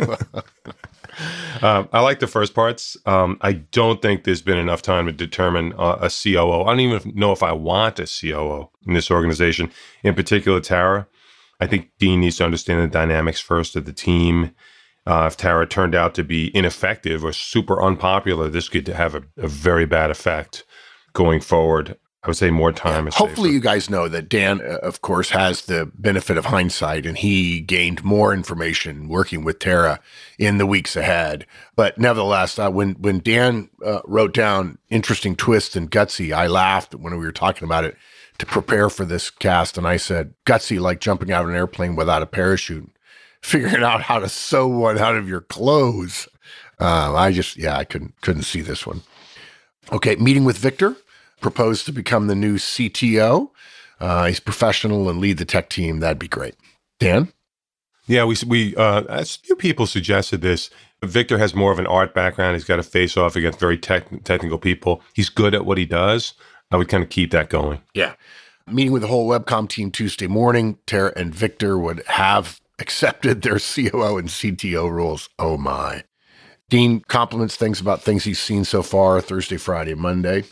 Speaker 4: um, I like the first parts. Um, I don't think there's been enough time to determine uh, a C O O. I don't even know if I want a C O O in this organization. In particular, Tara. I think Dean needs to understand the dynamics first of the team. Uh, if Tara turned out to be ineffective or super unpopular, this could have a, a very bad effect going forward. I would say more time.
Speaker 2: Yeah,
Speaker 4: is
Speaker 2: hopefully
Speaker 4: safer.
Speaker 2: you guys know that Dan, uh, of course, has the benefit of hindsight, and he gained more information working with Tara in the weeks ahead. But nevertheless, uh, when, when Dan uh, wrote down interesting twist and gutsy, I laughed when we were talking about it to prepare for this cast. And I said, gutsy, like jumping out of an airplane without a parachute, figuring out how to sew one out of your clothes. Um, I just, yeah, I couldn't, couldn't see this one. Okay. Meeting with Victor, proposed to become the new C T O. Uh, he's professional and lead the tech team. That'd be great. Dan?
Speaker 4: Yeah, we, we, uh, a few people suggested this. Victor has more of an art background. He's got to face off against very tech, technical people. He's good at what he does. I would kind of keep that going.
Speaker 2: Yeah. Meeting with the whole Webcom team Tuesday morning, Tara and Victor would have accepted their C O O and C T O roles. Oh my. Dean compliments things about things he's seen so far, Thursday, Friday, Monday.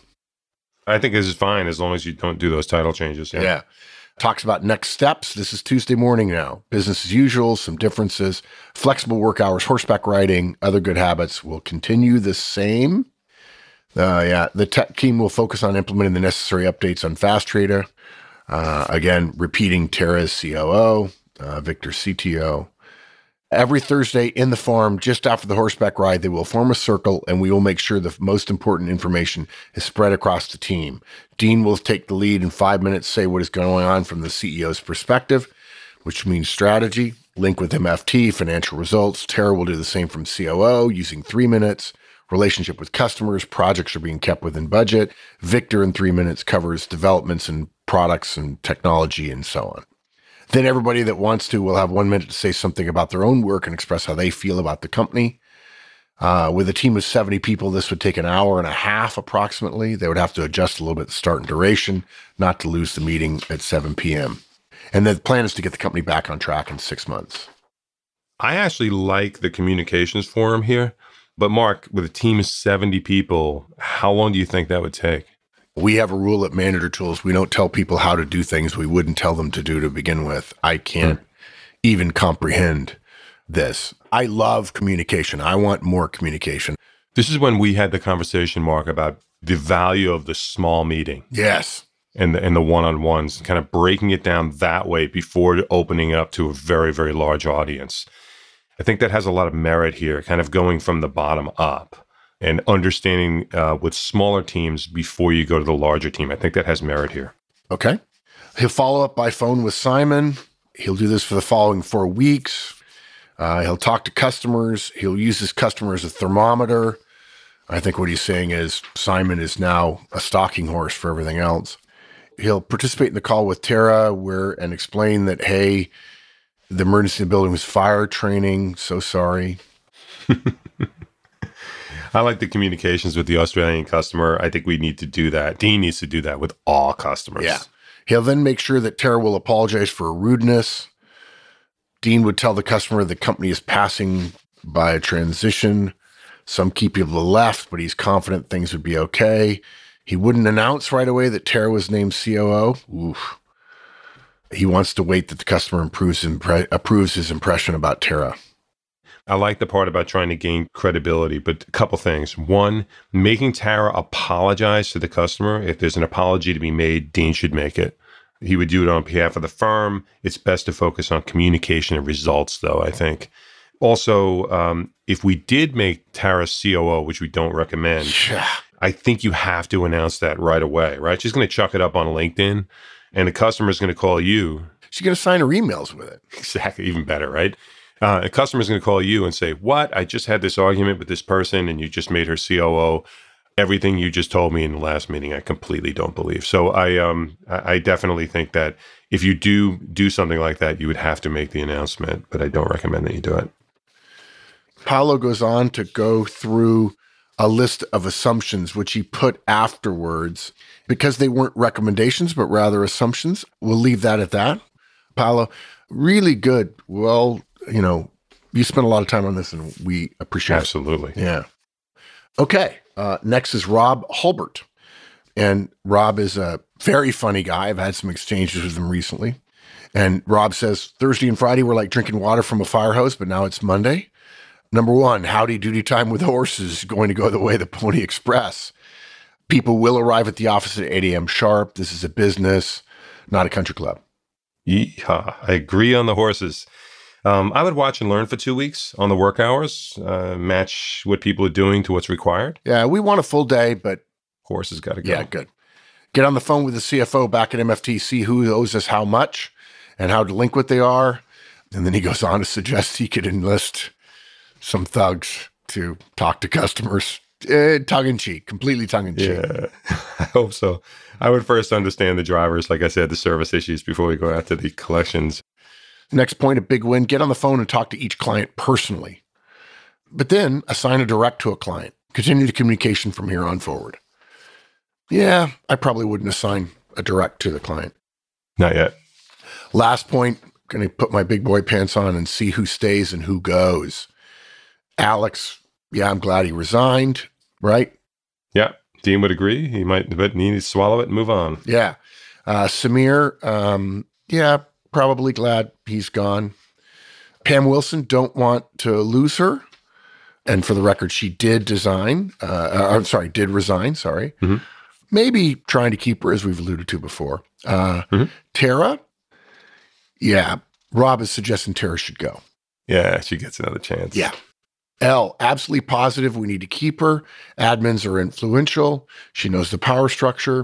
Speaker 4: I think this is fine as long as you don't do those title changes. Yeah.
Speaker 2: Yeah. Talks about next steps. This is Tuesday morning now. Business as usual, some differences, flexible work hours, horseback riding, other good habits will continue the same. Uh, yeah, the tech team will focus on implementing the necessary updates on FastTrader. Uh, again, repeating Tara's C O O, uh, Victor's C T O. Every Thursday in the farm, just after the horseback ride, they will form a circle and we will make sure the most important information is spread across the team. Dean will take the lead in five minutes, say what is going on from the C E O's perspective, which means strategy, link with M F T, financial results. Tara will do the same from C O O using three minutes. Relationship with customers, projects are being kept within budget. Victor in three minutes covers developments and products and technology and so on. Then everybody that wants to will have one minute to say something about their own work and express how they feel about the company. Uh, with a team of seventy people, this would take an hour and a half approximately. They would have to adjust a little bit the start and duration, not to lose the meeting at seven p.m. And the plan is to get the company back on track in six months.
Speaker 4: I actually like the communications forum here. But Mark, with a team of seventy people, how long do you think that would take?
Speaker 2: We have a rule at Manager Tools. We don't tell people how to do things we wouldn't tell them to do to begin with. I can't hmm. even comprehend this. I love communication. I want more communication.
Speaker 4: This is when we had the conversation, Mark, about the value of the small meeting.
Speaker 2: Yes.
Speaker 4: And the, and the one-on-ones, kind of breaking it down that way before opening up to a very, very large audience. I think that has a lot of merit here, kind of going from the bottom up and understanding uh, with smaller teams before you go to the larger team. I think that has merit here.
Speaker 2: Okay. He'll follow up by phone with Simon. He'll do this for the following four weeks. Uh, he'll talk to customers. He'll use his customer as a thermometer. I think what he's saying is Simon is now a stalking horse for everything else. He'll participate in the call with Tara where and explain that, hey, the emergency in the building was fire training. So sorry.
Speaker 4: I like the communications with the Australian customer. I think we need to do that. Dean needs to do that with all customers.
Speaker 2: Yeah. He'll then make sure that Tara will apologize for rudeness. Dean would tell the customer the company is passing by a transition. Some key people left, but he's confident things would be okay. He wouldn't announce right away that Tara was named C O O. Oof. He wants to wait that the customer improves impre- approves his impression about Tara.
Speaker 4: I like the part about trying to gain credibility, but a couple things. One, making Tara apologize to the customer. If there's an apology to be made, Dean should make it. He would do it on behalf of the firm. It's best to focus on communication and results, though, I think. Also, um, if we did make Tara C O O, which we don't recommend,
Speaker 2: Yeah.
Speaker 4: I think you have to announce that right away, right? She's going to chuck it up on LinkedIn, and the customer is going to call you.
Speaker 2: She's going to sign her emails with it.
Speaker 4: Exactly, even better, right? Uh, a customer is going to call you and say, what? I just had this argument with this person, and you just made her C O O. Everything you just told me in the last meeting, I completely don't believe. So I um I definitely think that if you do do something like that, you would have to make the announcement, but I don't recommend that you do it.
Speaker 2: Paolo goes on to go through a list of assumptions, which he put afterwards because they weren't recommendations, but rather assumptions. We'll leave that at that. Paolo, really good. Well, you know, you spent a lot of time on this and we appreciate
Speaker 4: Absolutely.
Speaker 2: it. Yeah. Okay. Uh, next is Rob Hulbert. And Rob is a very funny guy. I've had some exchanges with him recently. And Rob says, Thursday and Friday were like drinking water from a fire hose, but now it's Monday. Number one, howdy doody time with horses is going to go the way of the Pony Express. People will arrive at the office at eight a.m. sharp. This is a business, not a country club.
Speaker 4: Yeehaw. I agree on the horses. Um, I would watch and learn for two weeks on the work hours, uh, match what people are doing to what's required.
Speaker 2: Yeah, we want a full day, but
Speaker 4: Horses got to go.
Speaker 2: yeah, good. Get on the phone with the C F O back at M F T, see who owes us how much and how delinquent they are. And then he goes on to suggest he could enlist some thugs to talk to customers. Uh, tongue-in-cheek, completely tongue-in-cheek.
Speaker 4: Yeah, I hope so. I would first understand the drivers, like I said, the service issues before we go out to the collections.
Speaker 2: Next point, a big win. Get on the phone and talk to each client personally. But then assign a direct to a client. Continue the communication from here on forward. Yeah, I probably wouldn't assign a direct to the client.
Speaker 4: Not yet.
Speaker 2: Last point, going to put my big boy pants on and see who stays and who goes. Alex, yeah, I'm glad he resigned, right?
Speaker 4: Yeah, Dean would agree. He might, but he needs to swallow it and move on.
Speaker 2: Yeah. Uh, Samir, um, yeah, probably glad he's gone. Pam Wilson, don't want to lose her. And for the record, she did design. Uh, I'm sorry, did resign. Sorry.
Speaker 4: Mm-hmm.
Speaker 2: Maybe trying to keep her, as we've alluded to before. Uh,
Speaker 4: mm-hmm.
Speaker 2: Tara, yeah, Rob is suggesting Tara should go.
Speaker 4: Yeah, she gets another chance.
Speaker 2: Yeah. L, absolutely positive we need to keep her. Admins are influential. She knows the power structure.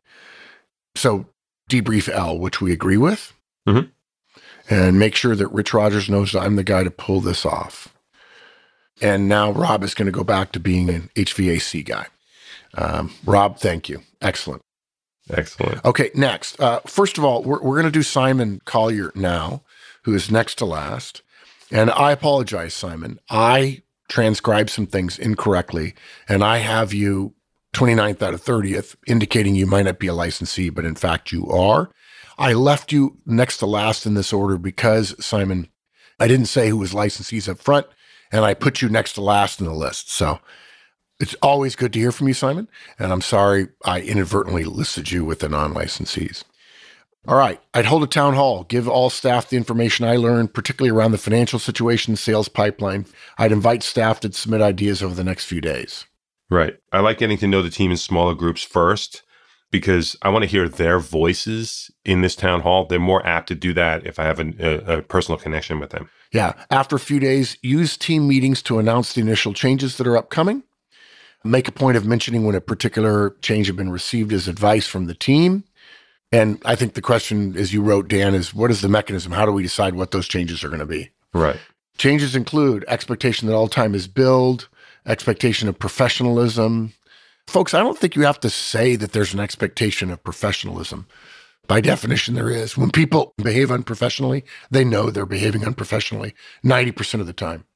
Speaker 2: So debrief L, which we agree with.
Speaker 4: Mm-hmm.
Speaker 2: And make sure that Rich Rogers knows I'm the guy to pull this off. And now Rob is going to go back to being an H V A C guy. Um, Rob, thank you. Excellent.
Speaker 4: Excellent.
Speaker 2: Okay, next. Uh, first of all, we're, we're going to do Simon Collier now, who is next to last. And I apologize, Simon. I transcribed some things incorrectly, and I have you twenty-ninth out of thirtieth, indicating you might not be a licensee, but in fact you are. I left you next to last in this order because, Simon, I didn't say who was licensees up front, and I put you next to last in the list. So it's always good to hear from you, Simon, and I'm sorry I inadvertently listed you with the non-licensees. All right, I'd hold a town hall, give all staff the information I learned, particularly around the financial situation, sales pipeline. I'd invite staff to submit ideas over the next few days.
Speaker 4: Right. I like getting to know the team in smaller groups first because I want to hear their voices in this town hall. They're more apt to do that if I have a, a, a personal connection with them.
Speaker 2: Yeah. After a few days, use team meetings to announce the initial changes that are upcoming. Make a point of mentioning when a particular change has been received as advice from the team. And I think the question, as you wrote, Dan, is what is the mechanism? How do we decide what those changes are going to be?
Speaker 4: Right.
Speaker 2: Changes include expectation that all time is billed, expectation of professionalism. Folks, I don't think you have to say that there's an expectation of professionalism. By definition, there is. When people behave unprofessionally, they know they're behaving unprofessionally ninety percent of the time.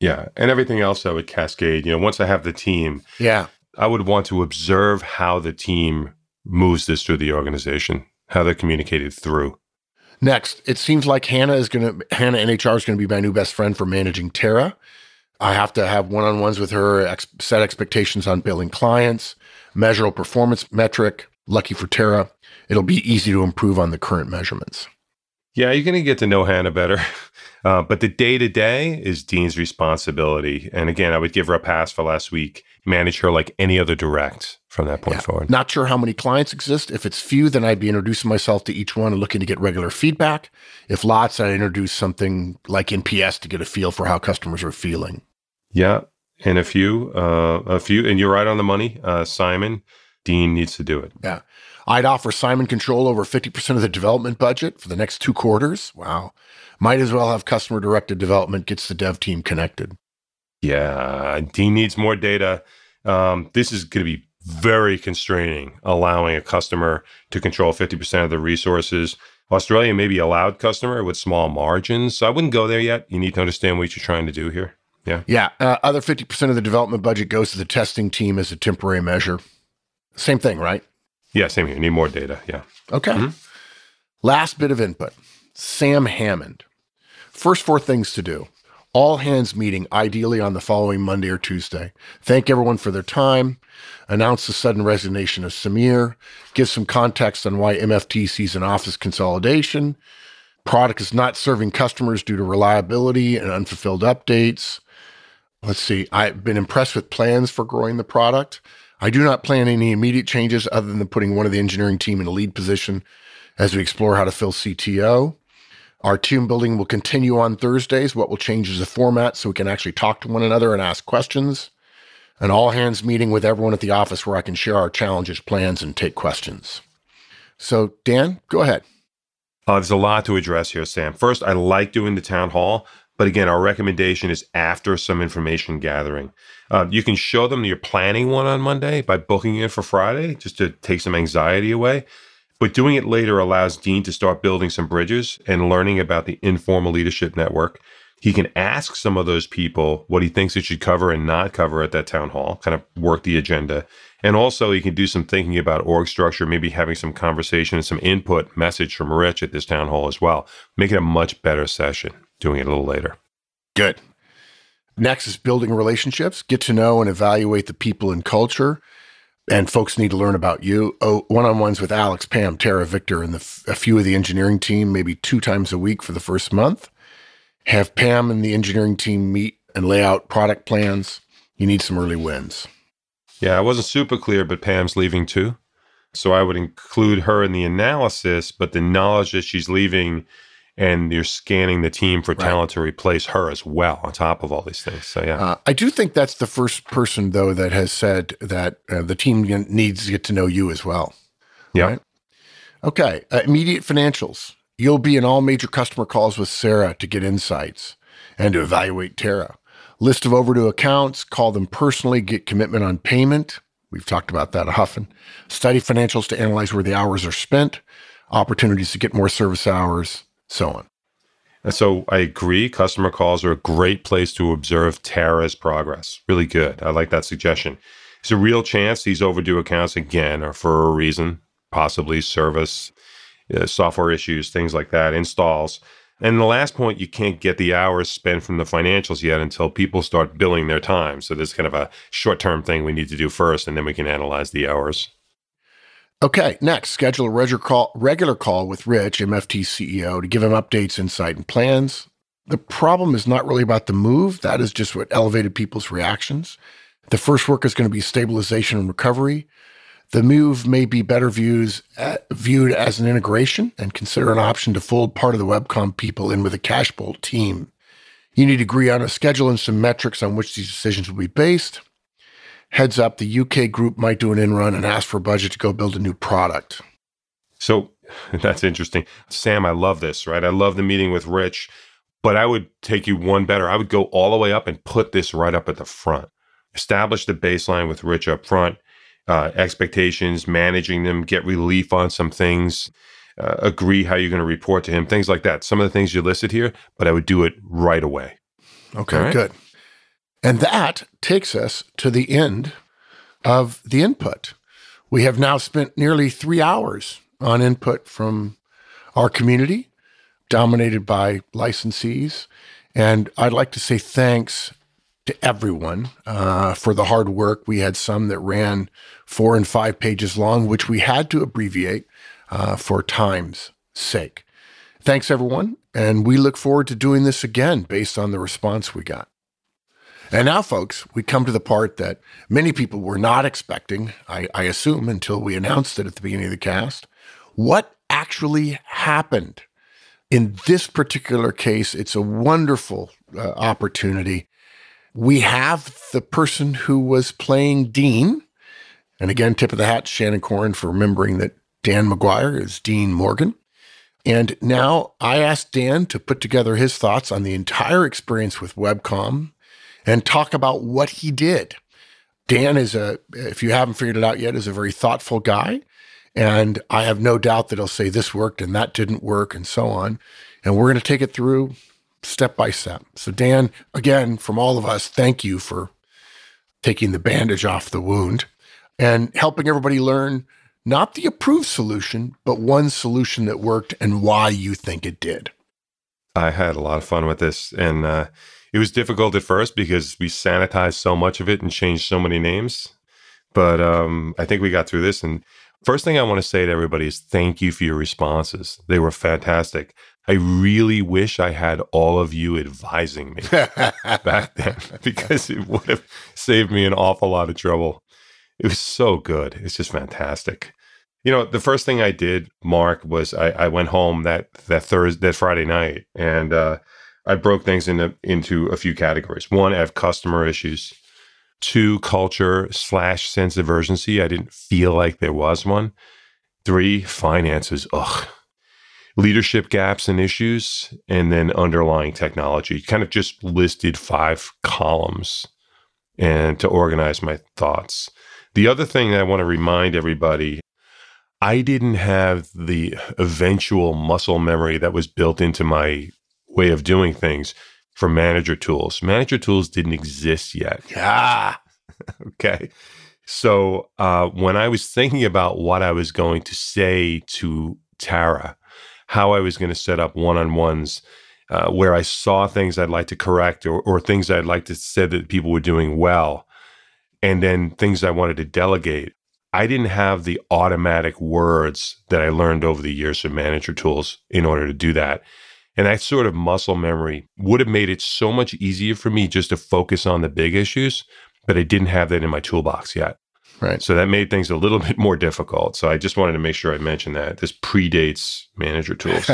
Speaker 4: Yeah. And everything else I would cascade. You know, once I have the team,
Speaker 2: Yeah.
Speaker 4: I would want to observe how the team moves this through the organization, how they're communicated through.
Speaker 2: Next, it seems like Hannah is going to, Hannah N H R is going to be my new best friend for managing Tara. I have to have one-on-ones with her, ex- set expectations on billing clients, measure a performance metric. Lucky for Tara, it'll be easy to improve on the current measurements.
Speaker 4: Yeah, you're going to get to know Hannah better. Uh, but the day-to-day is Dean's responsibility. And again, I would give her a pass for last week, manage her like any other direct from that point
Speaker 2: Yeah.
Speaker 4: forward.
Speaker 2: Not sure how many clients exist. If it's few, then I'd be introducing myself to each one and looking to get regular feedback. If lots, I'd introduce something like N P S to get a feel for how customers are feeling.
Speaker 4: Yeah, and a few, uh, a few, and you're right on the money, uh, Simon. Dean needs to do it.
Speaker 2: Yeah. I'd offer Simon control over fifty percent of the development budget for the next two quarters. Wow. Might as well have customer-directed development, gets the dev team connected.
Speaker 4: Yeah, Dean needs more data. Um, this is going to be very constraining, allowing a customer to control fifty percent of the resources. Australia may be allowed customer with small margins, so I wouldn't go there yet. You need to understand what you're trying to do here. Yeah.
Speaker 2: Yeah. Uh, other fifty percent of the development budget goes to the testing team as a temporary measure. Same thing, right?
Speaker 4: Yeah, same here. Need more data. Yeah.
Speaker 2: Okay.
Speaker 4: Mm-hmm.
Speaker 2: Last bit of input. Sam Hammond. First four things to do. All hands meeting, ideally on the following Monday or Tuesday. Thank everyone for their time. Announce the sudden resignation of Samir. Give some context on why M F T sees an office consolidation. Product is not serving customers due to reliability and unfulfilled updates. Let's see. I've been impressed with plans for growing the product. I do not plan any immediate changes other than putting one of the engineering team in a lead position as we explore how to fill C T O. Our team building will continue on Thursdays. What will change is the format so we can actually talk to one another and ask questions. An all-hands meeting with everyone at the office where I can share our challenges, plans, and take questions. So, Dan, go ahead.
Speaker 4: Uh, there's a lot to address here, Sam. First, I like doing the town hall, but again, our recommendation is after some information gathering. Uh, you can show them that you're planning one on Monday by booking it for Friday, just to take some anxiety away. But doing it later allows Dean to start building some bridges and learning about the informal leadership network. He can ask some of those people what he thinks it should cover and not cover at that town hall, kind of work the agenda. And also he can do some thinking about org structure, maybe having some conversation and some input message from Rich at this town hall as well. Make it a much better session, doing it a little later.
Speaker 2: Good. Next is building relationships. Get to know and evaluate the people and culture. And folks need to learn about you. Oh, one-on-ones with Alex, Pam, Tara, Victor, and the, a few of the engineering team, maybe two times a week for the first month. Have Pam and the engineering team meet and lay out product plans. You need some early wins.
Speaker 4: Yeah, I wasn't super clear, but Pam's leaving too. So I would include her in the analysis, but the knowledge that she's leaving and you're scanning the team for talent to replace her as well on top of all these things. So, yeah.
Speaker 2: Uh, I do think that's the first person, though, that has said that uh, the team needs to get to know you as well.
Speaker 4: Yeah.
Speaker 2: Right? Okay. Uh, immediate financials. You'll be in all major customer calls with Sarah to get insights and to evaluate Tara. List of overdue accounts, call them personally, get commitment on payment. We've talked about that often. Study financials to analyze where the hours are spent, opportunities to get more service hours, so on.
Speaker 4: And so I agree. Customer calls are a great place to observe Tara's progress. Really good. I like that suggestion. It's a real chance these overdue accounts, again, are for a reason, possibly service, uh, software issues, things like that, installs. And the last point, you can't get the hours spent from the financials yet until people start billing their time. So there's kind of a short-term thing we need to do first, and then we can analyze the hours.
Speaker 2: Okay, next, schedule a regular call, regular call with Rich, M F T C E O, to give him updates, insight, and plans. The problem is not really about the move. That is just what elevated people's reactions. The first work is going to be stabilization and recovery. The move may be better views, uh, viewed as an integration and consider an option to fold part of the Webcom people in with a Cashbolt team. You need to agree on a schedule and some metrics on which these decisions will be based. Heads up, the U K group might do an in-run and ask for budget to go build a new product.
Speaker 4: So that's interesting. Sam, I love this, right? I love the meeting with Rich, but I would take you one better. I would go all the way up and put this right up at the front. Establish the baseline with Rich up front, uh, expectations, managing them, get relief on some things, uh, agree how you're going to report to him, things like that. Some of the things you listed here, but I would do it right away.
Speaker 2: Okay,
Speaker 4: right?
Speaker 2: good. And that takes us to the end of the input. We have now spent nearly three hours on input from our community, dominated by licensees. And I'd like to say thanks to everyone uh, for the hard work. We had some that ran four and five pages long, which we had to abbreviate uh, for time's sake. Thanks, everyone. And we look forward to doing this again based on the response we got. And now, folks, we come to the part that many people were not expecting, I, I assume, until we announced it at the beginning of the cast. What actually happened? In this particular case, it's a wonderful uh, opportunity. We have the person who was playing Dean. And again, tip of the hat, Shannon Corrin, for remembering that Dan McGuire is Dean Morgan. And now I asked Dan to put together his thoughts on the entire experience with Webcom and talk about what he did. Dan is a, if you haven't figured it out yet, is a very thoughtful guy. And I have no doubt that he'll say this worked and that didn't work and so on. And we're going to take it through step by step. So Dan, again, from all of us, thank you for taking the bandage off the wound and helping everybody learn not the approved solution, but one solution that worked and why you think it did.
Speaker 4: I had a lot of fun with this. And uh, it was difficult at first because we sanitized so much of it and changed so many names. But um, I think we got through this. And first thing I want to say to everybody is thank you for your responses. They were fantastic. I really wish I had all of you advising me back then because it would have saved me an awful lot of trouble. It was so good. It's just fantastic. You know, the first thing I did, Mark, was I, I went home that that Thursday, that Friday night, and uh, I broke things into into a few categories. One, I have customer issues. Two, culture slash sense of urgency. I didn't feel like there was one. Three, finances. Ugh. Leadership gaps and issues, and then underlying technology. Kind of just listed five columns and to organize my thoughts. The other thing that I want to remind everybody, I didn't have the eventual muscle memory that was built into my way of doing things for manager tools. Manager tools didn't exist yet.
Speaker 2: Yeah.
Speaker 4: Okay. So uh, when I was thinking about what I was going to say to Tara, how I was going to set up one-on-ones uh, where I saw things I'd like to correct or, or things I'd like to say that people were doing well, and then things I wanted to delegate. I didn't have the automatic words that I learned over the years from manager tools in order to do that. And that sort of muscle memory would have made it so much easier for me just to focus on the big issues, but I didn't have that in my toolbox yet.
Speaker 2: Right.
Speaker 4: So that made things a little bit more difficult. So I just wanted to make sure I mentioned that. This predates manager tools.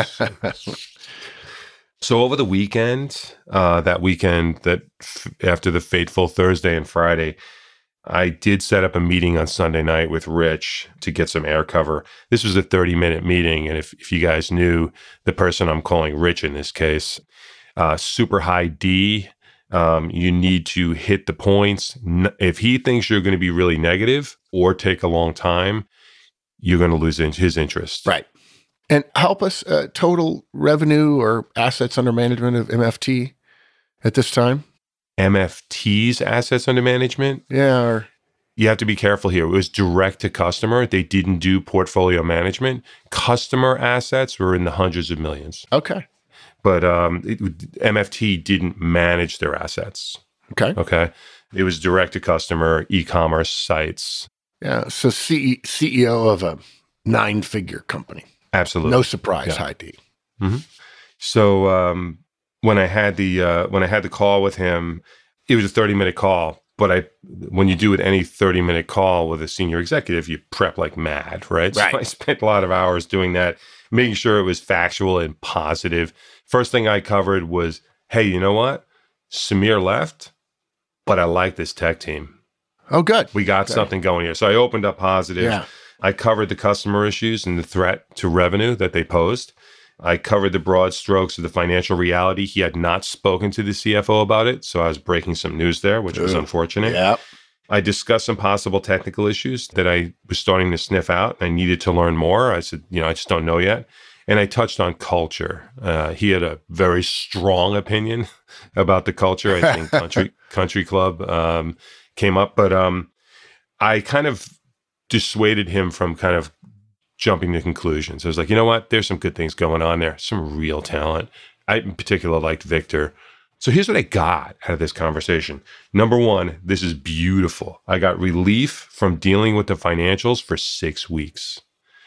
Speaker 4: So over the weekend, uh, that weekend that f- after the fateful Thursday and Friday, I did set up a meeting on Sunday night with Rich to get some air cover. This was a thirty minute meeting. And if, if you guys knew the person I'm calling Rich in this case, uh, super high D, um, you need to hit the points. If he thinks you're going to be really negative or take a long time, you're going to lose in his interest.
Speaker 2: Right. And help us, uh, total revenue or assets under management of M F T at this time?
Speaker 4: M F T's assets under management?
Speaker 2: Yeah. Or-
Speaker 4: you have to be careful here. It was direct to customer. They didn't do portfolio management. Customer assets were in the hundreds of millions.
Speaker 2: Okay.
Speaker 4: But um, it, M F T didn't manage their assets.
Speaker 2: Okay.
Speaker 4: Okay. It was direct to customer, e-commerce sites.
Speaker 2: Yeah. So C- CEO of a nine figure company.
Speaker 4: Absolutely.
Speaker 2: No surprise,
Speaker 4: Yeah.
Speaker 2: high D.
Speaker 4: Mm-hmm. So um, when I had the uh, when I had the call with him, it was a thirty minute call. But I, when you do with any thirty minute call with a senior executive, you prep like mad, right?
Speaker 2: Right.
Speaker 4: So I spent a lot of hours doing that, making sure it was factual and positive. First thing I covered was, hey, you know what? Samir left, but I like this tech team.
Speaker 2: Oh, good.
Speaker 4: We got
Speaker 2: Okay.
Speaker 4: something going here. So I opened up positive.
Speaker 2: Yeah.
Speaker 4: I covered the customer issues and the threat to revenue that they posed. I covered the broad strokes of the financial reality. He had not spoken to the C F O about it, so I was breaking some news there, which was
Speaker 2: Ooh.
Speaker 4: unfortunate.
Speaker 2: Yeah.
Speaker 4: I discussed some possible technical issues that I was starting to sniff out. I needed to learn more. I said, you know, I just don't know yet. And I touched on culture. Uh, he had a very strong opinion about the culture. I think Country Country Club um, came up, but um, I kind of dissuaded him from kind of jumping to conclusions. I was like, you know what? There's some good things going on there. Some real talent. I in particular liked Victor. So here's what I got out of this conversation. Number one, this is beautiful. I got relief from dealing with the financials for six weeks.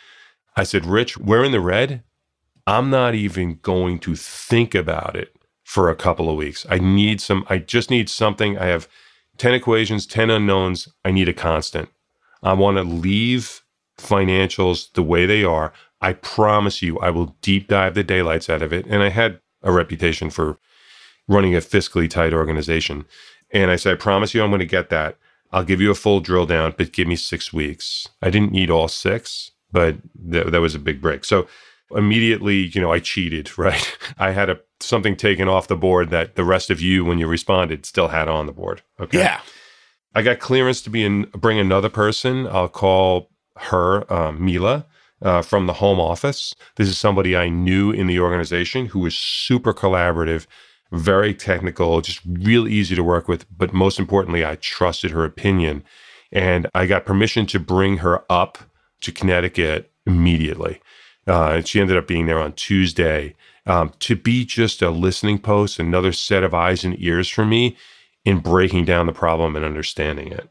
Speaker 4: I said, Rich, we're in the red. I'm not even going to think about it for a couple of weeks. I need some, I just need something. I have ten equations, ten unknowns. I need a constant. I want to leave financials the way they are. I promise you, I will deep dive the daylights out of it. And I had a reputation for running a fiscally tight organization. And I said, I promise you, I'm going to get that. I'll give you a full drill down, but give me six weeks. I didn't need all six, but th- that was a big break. So immediately, you know, I cheated, right? I had a, something taken off the board that the rest of you, when you responded, still had on the board. Okay.
Speaker 2: Yeah.
Speaker 4: I got clearance to be in, bring another person. I'll call her, um, Mila, uh, from the home office. This is somebody I knew in the organization who was super collaborative, very technical, just real easy to work with. But most importantly, I trusted her opinion. And I got permission to bring her up to Connecticut immediately. Uh, and she ended up being there on Tuesday um, to be just a listening post, another set of eyes and ears for me in breaking down the problem and understanding it.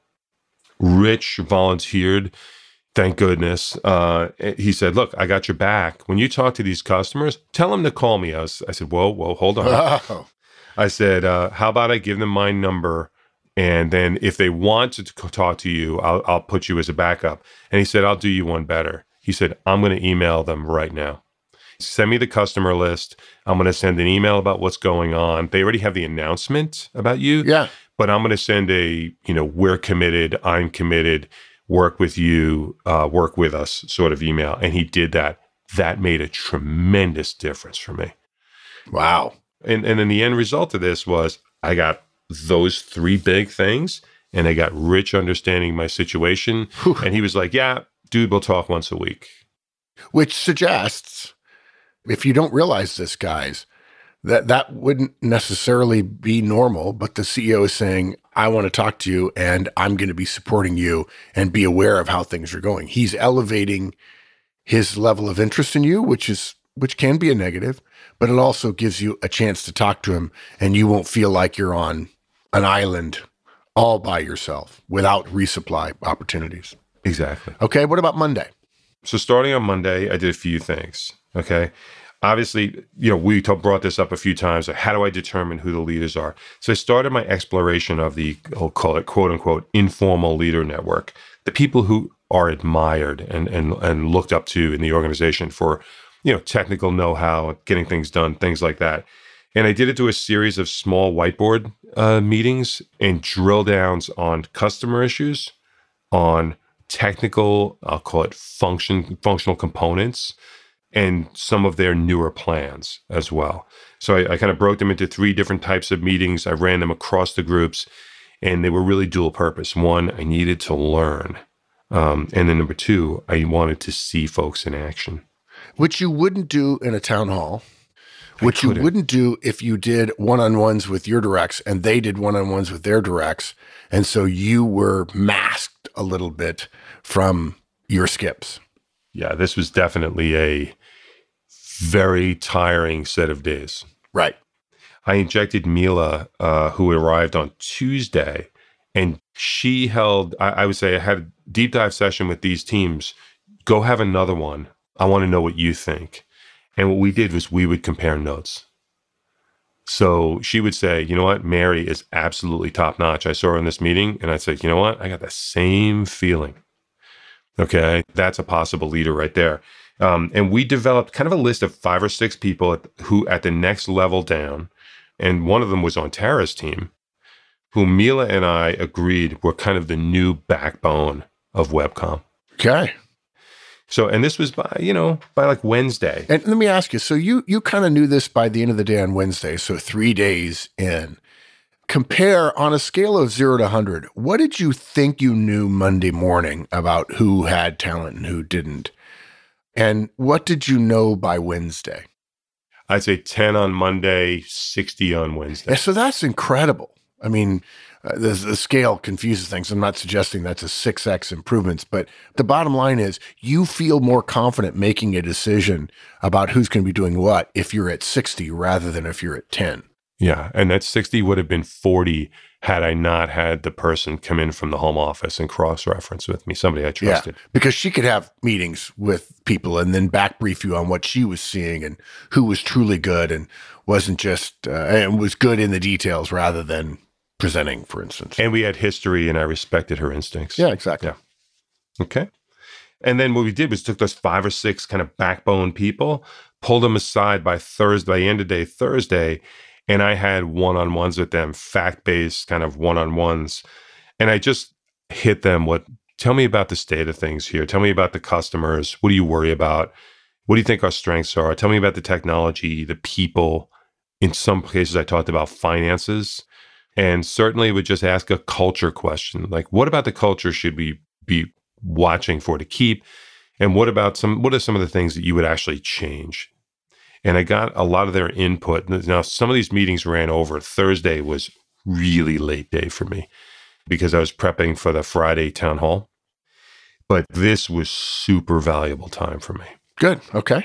Speaker 4: Rich volunteered. Thank goodness. Uh, he said, look, I got your back. When you talk to these customers, tell them to call me. I, was, I said, whoa, whoa, hold on.
Speaker 2: Oh.
Speaker 4: I said, uh, how about I give them my number? And then if they want to talk to you, I'll, I'll put you as a backup. And he said, I'll do you one better. He said, I'm going to email them right now. Send me the customer list. I'm going to send an email about what's going on. They already have the announcement about you.
Speaker 2: Yeah.
Speaker 4: But I'm going to send a, you know, we're committed, I'm committed, work with you, uh, work with us sort of email. And he did that. That made a tremendous difference for me.
Speaker 2: Wow.
Speaker 4: And, and then the end result of this was I got those three big things and I got Rich understanding my situation.
Speaker 2: Whew.
Speaker 4: And he was like, yeah, dude, we'll talk once a week.
Speaker 2: Which suggests, if you don't realize this, guys, that that wouldn't necessarily be normal, but the C E O is saying, I want to talk to you and I'm going to be supporting you and be aware of how things are going. He's elevating his level of interest in you, which is which can be a negative, but it also gives you a chance to talk to him and you won't feel like you're on an island all by yourself without resupply opportunities.
Speaker 4: Exactly.
Speaker 2: Okay, what about Monday?
Speaker 4: So starting on Monday, I did a few things, okay? Obviously, you know, we t- brought this up a few times. Like, how do I determine who the leaders are? So I started my exploration of the, I'll call it quote unquote, informal leader network, the people who are admired and, and, and looked up to in the organization for, you know, technical know-how, getting things done, things like that. And I did it through a series of small whiteboard uh, meetings and drill downs on customer issues, on technical, I'll call it function, functional components, and some of their newer plans as well. So I, I kind of broke them into three different types of meetings. I ran them across the groups, and they were really dual purpose. One, I needed to learn. Um, and then number two, I wanted to see folks in action.
Speaker 2: Which you wouldn't do in a town hall, which you
Speaker 4: couldn't.
Speaker 2: wouldn't do if you did one-on-ones with your directs and they did one-on-ones with their directs. And so you were masked a little bit from your skips.
Speaker 4: Yeah, this was definitely a very tiring set of days.
Speaker 2: Right.
Speaker 4: I injected Mila, uh, who arrived on Tuesday, and she held, I, I would say I had a deep dive session with these teams. Go have another one. I want to know what you think. And what we did was we would compare notes. So she would say, you know what, Mary is absolutely top notch. I saw her in this meeting and I'd say, you know what, I got the same feeling. Okay, that's a possible leader right there. Um, and we developed kind of a list of five or six people at, who at the next level down, and one of them was on Tara's team, who Mila and I agreed were kind of the new backbone of Webcom.
Speaker 2: Okay.
Speaker 4: So, and this was by, you know, by like Wednesday.
Speaker 2: And let me ask you, so you you kind of knew this by the end of the day on Wednesday, so three days in. Compare on a scale of zero to one hundred, what did you think you knew Monday morning about who had talent and who didn't? And what did you know by Wednesday?
Speaker 4: I'd say ten on Monday, sixty on Wednesday.
Speaker 2: Yeah, so that's incredible. I mean, uh, the, the scale confuses things. I'm not suggesting that's a six X improvements, but the bottom line is you feel more confident making a decision about who's going to be doing what if you're at sixty rather than if you're at ten.
Speaker 4: Yeah, and that sixty would have been forty had I not had the person come in from the home office and cross-reference with me, somebody I trusted.
Speaker 2: Yeah, because she could have meetings with people and then back brief you on what she was seeing and who was truly good and wasn't just, uh, and was good in the details rather than presenting, for instance.
Speaker 4: And we had history and I respected her instincts.
Speaker 2: Yeah, exactly.
Speaker 4: Yeah. Okay. And then what we did was took those five or six kind of backbone people, pulled them aside by Thursday, by end of day Thursday, and I had one-on-ones with them, fact-based kind of one-on-ones. And I just hit them with, tell me about the state of things here. Tell me about the customers. What do you worry about? What do you think our strengths are? Tell me about the technology, the people. In some cases, I talked about finances. And certainly would just ask a culture question. Like, what about the culture should we be watching for to keep? And what about some, what are some of the things that you would actually change? And I got a lot of their input. Now, some of these meetings ran over. Thursday was really late day for me because I was prepping for the Friday town hall. But this was super valuable time for me.
Speaker 2: Good. Okay.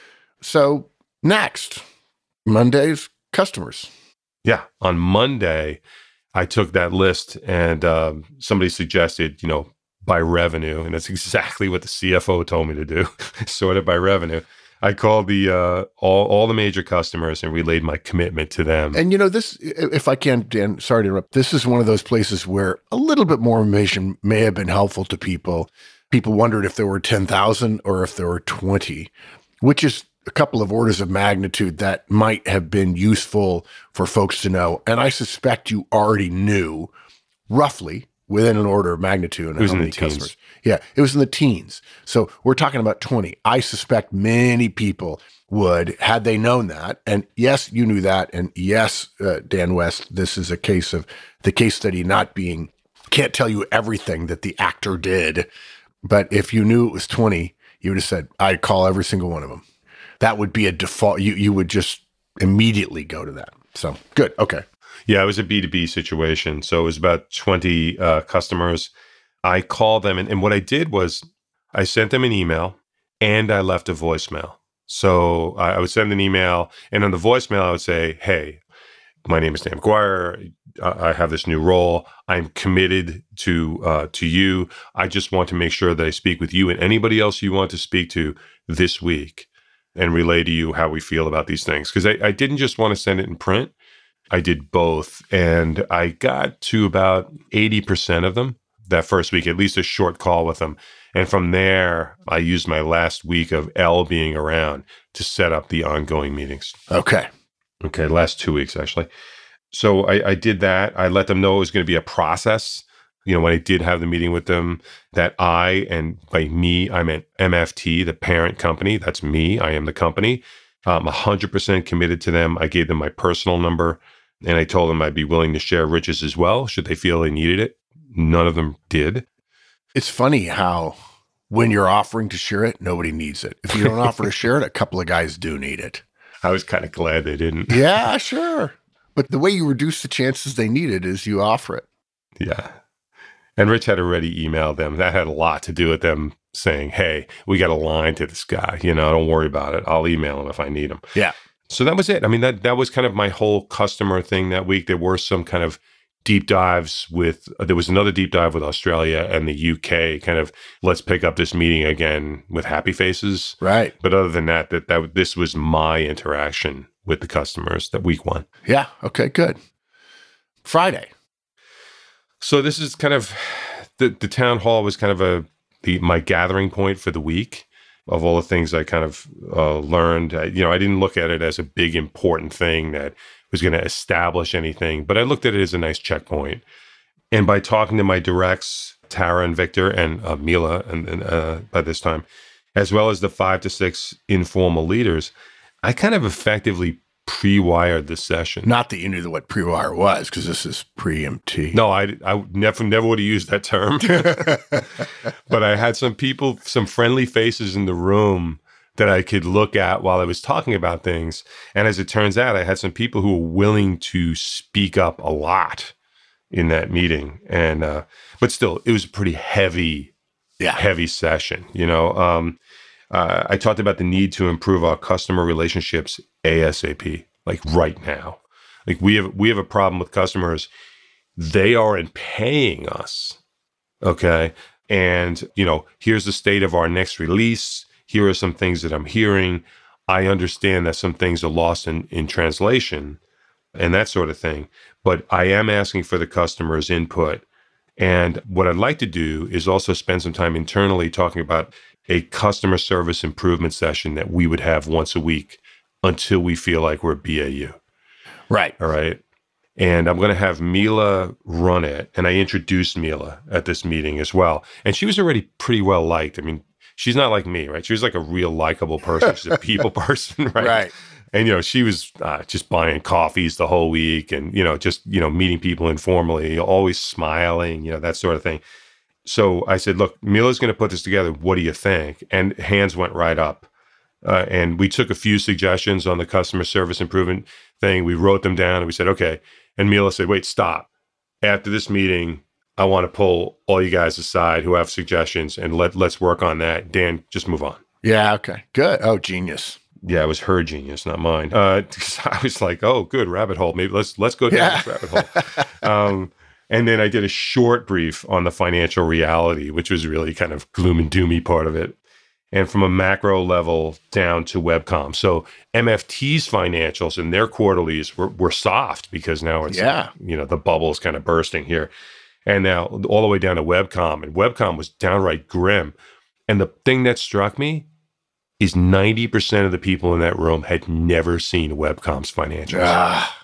Speaker 2: So next, Monday's customers.
Speaker 4: Yeah. On Monday, I took that list and um, somebody suggested, you know, by revenue. And that's exactly what the C F O told me to do, sort of by revenue. I called the uh, all all the major customers and relayed my commitment to them.
Speaker 2: And you know, this, if I can, Dan, sorry to interrupt. This is one of those places where a little bit more information may have been helpful to people. People wondered if there were ten thousand or if there were twenty, which is a couple of orders of magnitude that might have been useful for folks to know. And I suspect you already knew roughly within an order of magnitude.
Speaker 4: It was in the teens.
Speaker 2: Yeah, it was in the teens. So we're talking about twenty. I suspect many people would, had they known that. And yes, you knew that. And yes, uh, Dan West, this is a case of the case study not being, can't tell you everything that the actor did. But if you knew it was twenty, you would have said, I'd call every single one of them. That would be a default. You, you would just immediately go to that. So good. Okay.
Speaker 4: Yeah, it was a B two B situation. So it was about twenty uh, customers. I called them, and, and what I did was I sent them an email and I left a voicemail. So I, I would send an email, and on the voicemail, I would say, hey, my name is Dan McGuire. I, I have this new role. I'm committed to uh, to you. I just want to make sure that I speak with you and anybody else you want to speak to this week and relay to you how we feel about these things. Because I, I didn't just want to send it in print. I did both. And I got to about eighty percent of them that first week, at least a short call with them. And from there, I used my last week of L being around to set up the ongoing meetings.
Speaker 2: Okay.
Speaker 4: Okay, last two weeks, actually. So I, I did that. I let them know it was going to be a process. You know, when I did have the meeting with them, that I, and by me, I meant M F T, the parent company. That's me. I am the company. I'm one hundred percent committed to them. I gave them my personal number, and I told them I'd be willing to share riches as well, should they feel they needed it. None of them did.
Speaker 2: It's funny how when you're offering to share it, nobody needs it. If you don't offer to share it, a couple of guys do need it.
Speaker 4: I was kind of glad they didn't.
Speaker 2: Yeah, sure. But the way you reduce the chances they need it is you offer it.
Speaker 4: Yeah. And Rich had already emailed them. That had a lot to do with them saying, hey, we got a line to this guy. You know, don't worry about it. I'll email him if I need him.
Speaker 2: Yeah.
Speaker 4: So that was it. I mean, that that was kind of my whole customer thing that week. There were some kind of deep dives with, uh, there was another deep dive with Australia and the U K, kind of, let's pick up this meeting again with happy faces.
Speaker 2: Right.
Speaker 4: But other than that, that, that this was my interaction with the customers that week one.
Speaker 2: Yeah. Okay, good. Friday.
Speaker 4: So this is kind of, the, the town hall was kind of a, the, my gathering point for the week of all the things I kind of uh, learned. I, you know, I didn't look at it as a big important thing that was going to establish anything, but I looked at it as a nice checkpoint. And by talking to my directs, Tara and Victor and uh, Mila, and, and uh, by this time, as well as the five to six informal leaders, I kind of effectively pre-wired this session.
Speaker 2: Not that you knew what pre-wire was, because this is pre-M T.
Speaker 4: No, I, I never, never would have used that term. But I had some people, some friendly faces in the room that I could look at while I was talking about things. And as it turns out, I had some people who were willing to speak up a lot in that meeting. And, uh, but still, it was a pretty heavy,
Speaker 2: yeah.
Speaker 4: heavy session. You know, um, uh, I talked about the need to improve our customer relationships ASAP, like right now. Like we have, we have a problem with customers. They aren't paying us. Okay. And, you know, here's the state of our next release. Here are some things that I'm hearing. I understand that some things are lost in, in translation and that sort of thing. But I am asking for the customer's input. And what I'd like to do is also spend some time internally talking about a customer service improvement session that we would have once a week until we feel like we're B A U.
Speaker 2: Right.
Speaker 4: All right. And I'm going to have Mila run it. And I introduced Mila at this meeting as well. And she was already pretty well liked. I mean, she's not like me, right? She was like a real likable person. She's a people person, right?
Speaker 2: Right.
Speaker 4: And, you know, she was uh, just buying coffees the whole week and, you know, just, you know, meeting people informally, always smiling, you know, that sort of thing. So I said, look, Mila's going to put this together. What do you think? And hands went right up. Uh, and we took a few suggestions on the customer service improvement thing. We wrote them down and we said, okay. And Mila said, wait, stop. After this meeting, I want to pull all you guys aside who have suggestions and let, let's work on that. Dan, just move on.
Speaker 2: Yeah, okay. Good. Oh, genius.
Speaker 4: Yeah, it was her genius, not mine. Uh, I was like, oh, good, rabbit hole. Maybe let's let's go down
Speaker 2: yeah.
Speaker 4: this rabbit hole. Um, and then I did a short brief on the financial reality, which was really kind of gloom and doomy part of it. And from a macro level down to Webcom. So M F T's financials and their quarterlies were, were soft because now it's,
Speaker 2: yeah.
Speaker 4: you know, the bubble is kind of bursting here. And now all the way down to Webcom. And Webcom was downright grim. And the thing that struck me is ninety percent of the people in that room had never seen Webcom's financials.
Speaker 2: Ah.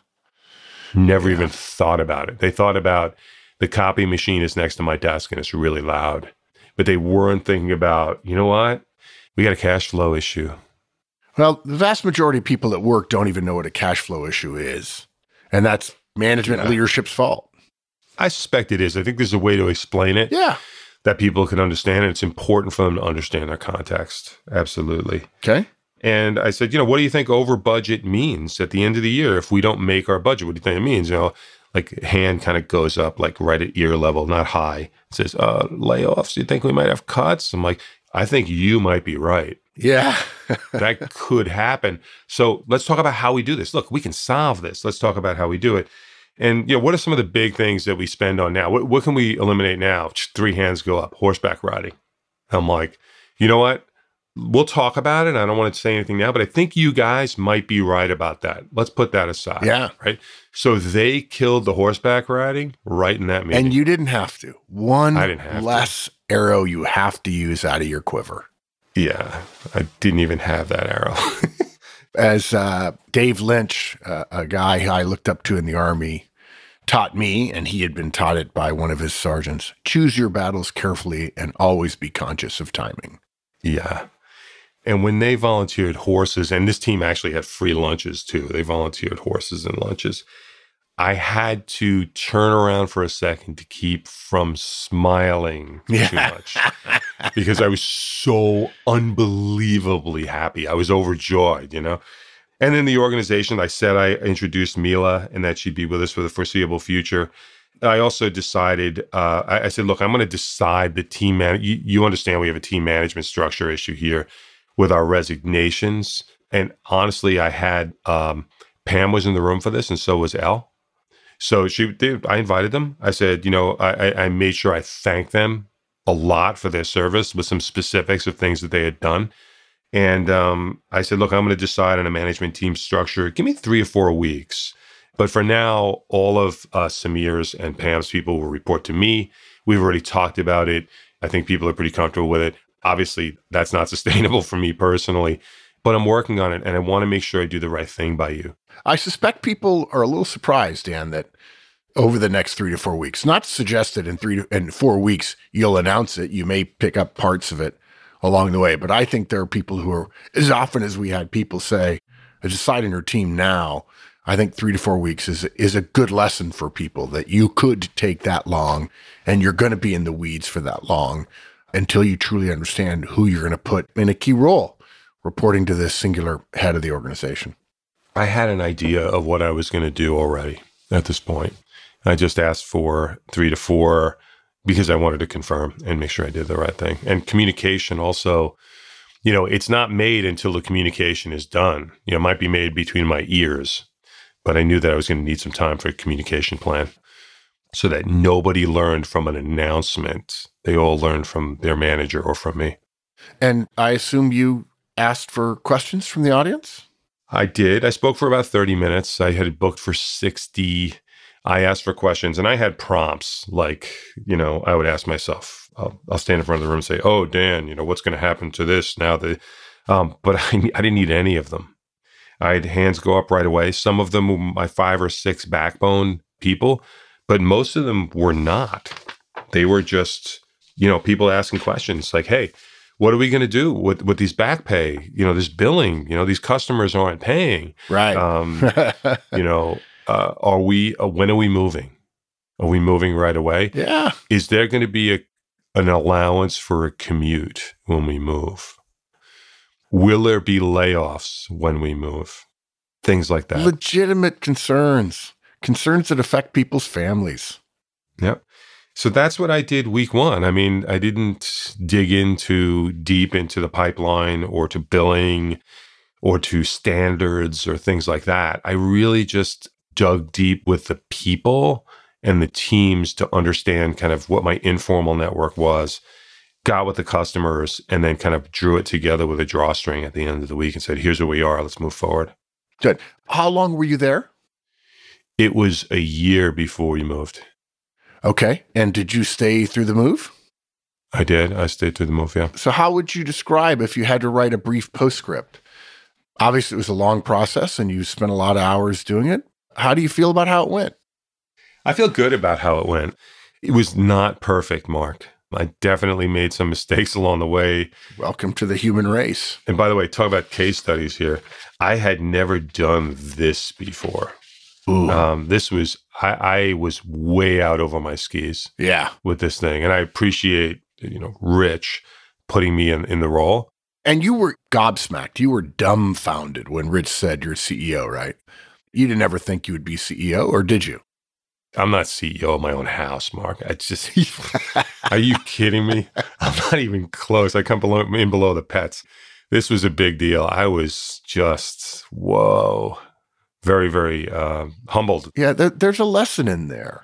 Speaker 4: Never yeah. even thought about it. They thought about the copy machine is next to my desk and it's really loud. But they weren't thinking about, you know what? We got a cash flow issue.
Speaker 2: Well, the vast majority of people at work don't even know what a cash flow issue is. And that's management
Speaker 4: yeah.
Speaker 2: leadership's fault.
Speaker 4: I suspect it is. I think there's a way to explain it.
Speaker 2: Yeah.
Speaker 4: That people can understand, and it's important for them to understand their context. Absolutely.
Speaker 2: Okay.
Speaker 4: And I said, you know, what do you think over budget means at the end of the year if we don't make our budget? What do you think it means? You know, like hand kind of goes up like right at ear level, not high. It says, uh, layoffs. You think we might have cuts? I'm like, I think you might be right.
Speaker 2: Yeah.
Speaker 4: That could happen. So let's talk about how we do this. Look, we can solve this. Let's talk about how we do it. And, you know, what are some of the big things that we spend on now? What, what can we eliminate now? Just three hands go up. Horseback riding. I'm like, you know what? We'll talk about it. I don't want to say anything now, but I think you guys might be right about that. Let's put that aside.
Speaker 2: Yeah.
Speaker 4: Right. So they killed the horseback riding right in that meeting.
Speaker 2: And you didn't have to. One
Speaker 4: I didn't have
Speaker 2: less
Speaker 4: to.
Speaker 2: arrow you have to use out of your quiver.
Speaker 4: Yeah. I didn't even have that arrow.
Speaker 2: As uh, Dave Lynch, uh, a guy I looked up to in the Army, taught me, and he had been taught it by one of his sergeants, choose your battles carefully and always be conscious of timing.
Speaker 4: Yeah. And when they volunteered horses, and this team actually had free lunches too, they volunteered horses and lunches. I had to turn around for a second to keep from smiling
Speaker 2: yeah.
Speaker 4: too much because I was so unbelievably happy. I was overjoyed, you know? And in the organization, I said I introduced Mila and that she'd be with us for the foreseeable future. I also decided, uh, I, I said, look, I'm going to decide the team man. You, you understand we have a team management structure issue here with our resignations. And honestly, I had, um, Pam was in the room for this and so was Elle. So she, they, I invited them. I said, you know, I, I made sure I thanked them a lot for their service with some specifics of things that they had done. And um, I said, look, I'm going to decide on a management team structure. Give me three or four weeks. But for now, all of uh, Samir's and Pam's people will report to me. We've already talked about it. I think people are pretty comfortable with it. Obviously, that's not sustainable for me personally, but I'm working on it and I want to make sure I do the right thing by you.
Speaker 2: I suspect people are a little surprised, Dan, that over the next three to four weeks, not to suggest that in three to in four weeks, you'll announce it. You may pick up parts of it along the way. But I think there are people who are, as often as we had people say, decide in your team now, I think three to four weeks is is a good lesson for people that you could take that long and you're going to be in the weeds for that long until you truly understand who you're going to put in a key role, reporting to this singular head of the organization.
Speaker 4: I had an idea of what I was going to do already at this point. I just asked for three to four because I wanted to confirm and make sure I did the right thing. And communication also, you know, it's not made until the communication is done. You know, it might be made between my ears, but I knew that I was going to need some time for a communication plan so that nobody learned from an announcement. They all learned from their manager or from me.
Speaker 2: And I assume you asked for questions from the audience?
Speaker 4: I did. I spoke for about thirty minutes. I had booked for sixty. I asked for questions and I had prompts like, you know, I would ask myself, I'll, I'll stand in front of the room and say, oh, Dan, you know, what's going to happen to this now? That, um, but I, I didn't need any of them. I had hands go up right away. Some of them were my five or six backbone people, but most of them were not. They were just, you know, people asking questions like, hey, what are we going to do with, with these back pay? You know, this billing, you know, these customers aren't paying.
Speaker 2: Right.
Speaker 4: Um, you know, uh, are we, uh, when are we moving? Are we moving right away?
Speaker 2: Yeah.
Speaker 4: Is there going to be a, an allowance for a commute when we move? Will there be layoffs when we move? Things like that.
Speaker 2: Legitimate concerns, concerns that affect people's families.
Speaker 4: Yep. So that's what I did week one. I mean, I didn't dig into deep into the pipeline or to billing or to standards or things like that. I really just dug deep with the people and the teams to understand kind of what my informal network was, got with the customers, and then kind of drew it together with a drawstring at the end of the week and said, here's where we are. Let's move forward.
Speaker 2: Good. How long were you there?
Speaker 4: It was a year before we moved.
Speaker 2: Okay. And did you stay through the move?
Speaker 4: I did. I stayed through the move, yeah.
Speaker 2: So how would you describe if you had to write a brief postscript? Obviously, it was a long process and you spent a lot of hours doing it. How do you feel about how it went?
Speaker 4: I feel good about how it went. It was not perfect, Mark. I definitely made some mistakes along the way.
Speaker 2: Welcome to the human race.
Speaker 4: And by the way, talk about case studies here. I had never done this before.
Speaker 2: Ooh.
Speaker 4: Um, this was, I, I was way out over my skis
Speaker 2: Yeah.
Speaker 4: with this thing. And I appreciate, you know, Rich putting me in, in the role.
Speaker 2: And you were gobsmacked. You were dumbfounded when Rich said you're C E O, right? You didn't ever think you would be C E O, or did you?
Speaker 4: I'm not C E O of my own house, Mark. I just, are you kidding me? I'm not even close. I come below, in below the pets. This was a big deal. I was just, whoa, very, very uh, humbled.
Speaker 2: Yeah, there, there's a lesson in there.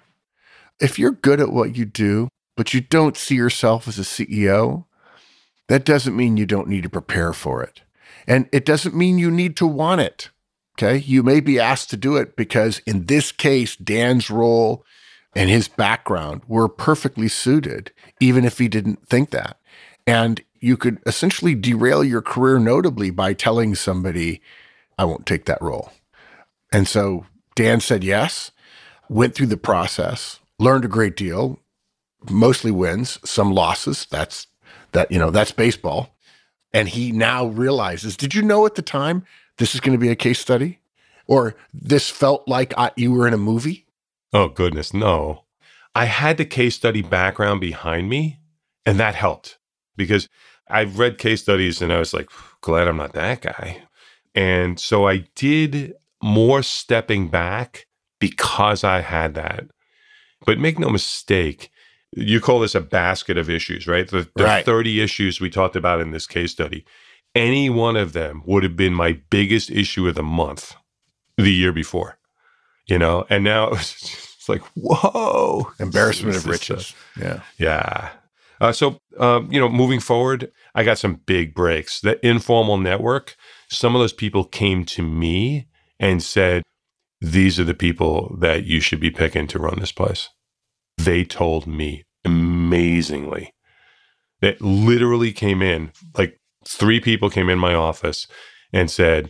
Speaker 2: If you're good at what you do, but you don't see yourself as a C E O, that doesn't mean you don't need to prepare for it. And it doesn't mean you need to want it. Okay. You may be asked to do it because in this case, Dan's role and his background were perfectly suited, even if he didn't think that. And you could essentially derail your career notably by telling somebody, I won't take that role. And so Dan said yes, went through the process, learned a great deal, mostly wins, some losses. That's that, you know, that's baseball. And he now realizes, did you know at the time this is going to be a case study? Or this felt like I, you were in a movie?
Speaker 4: Oh, goodness, no. I had the case study background behind me, and that helped because I've read case studies and I was like, glad I'm not that guy. And so I did more stepping back because I had that. But make no mistake, you call this a basket of issues, right? The, the
Speaker 2: right.
Speaker 4: thirty issues we talked about in this case study, any one of them would have been my biggest issue of the month the year before, you know? And now it's like, whoa.
Speaker 2: Embarrassment of
Speaker 4: This is,
Speaker 2: riches.
Speaker 4: uh,
Speaker 2: Yeah.
Speaker 4: Yeah. Uh, so, um, you know, moving forward, I got some big breaks. The informal network, some of those people came to me and said, these are the people that you should be picking to run this place. They told me amazingly. That literally came in, like three people came in my office and said,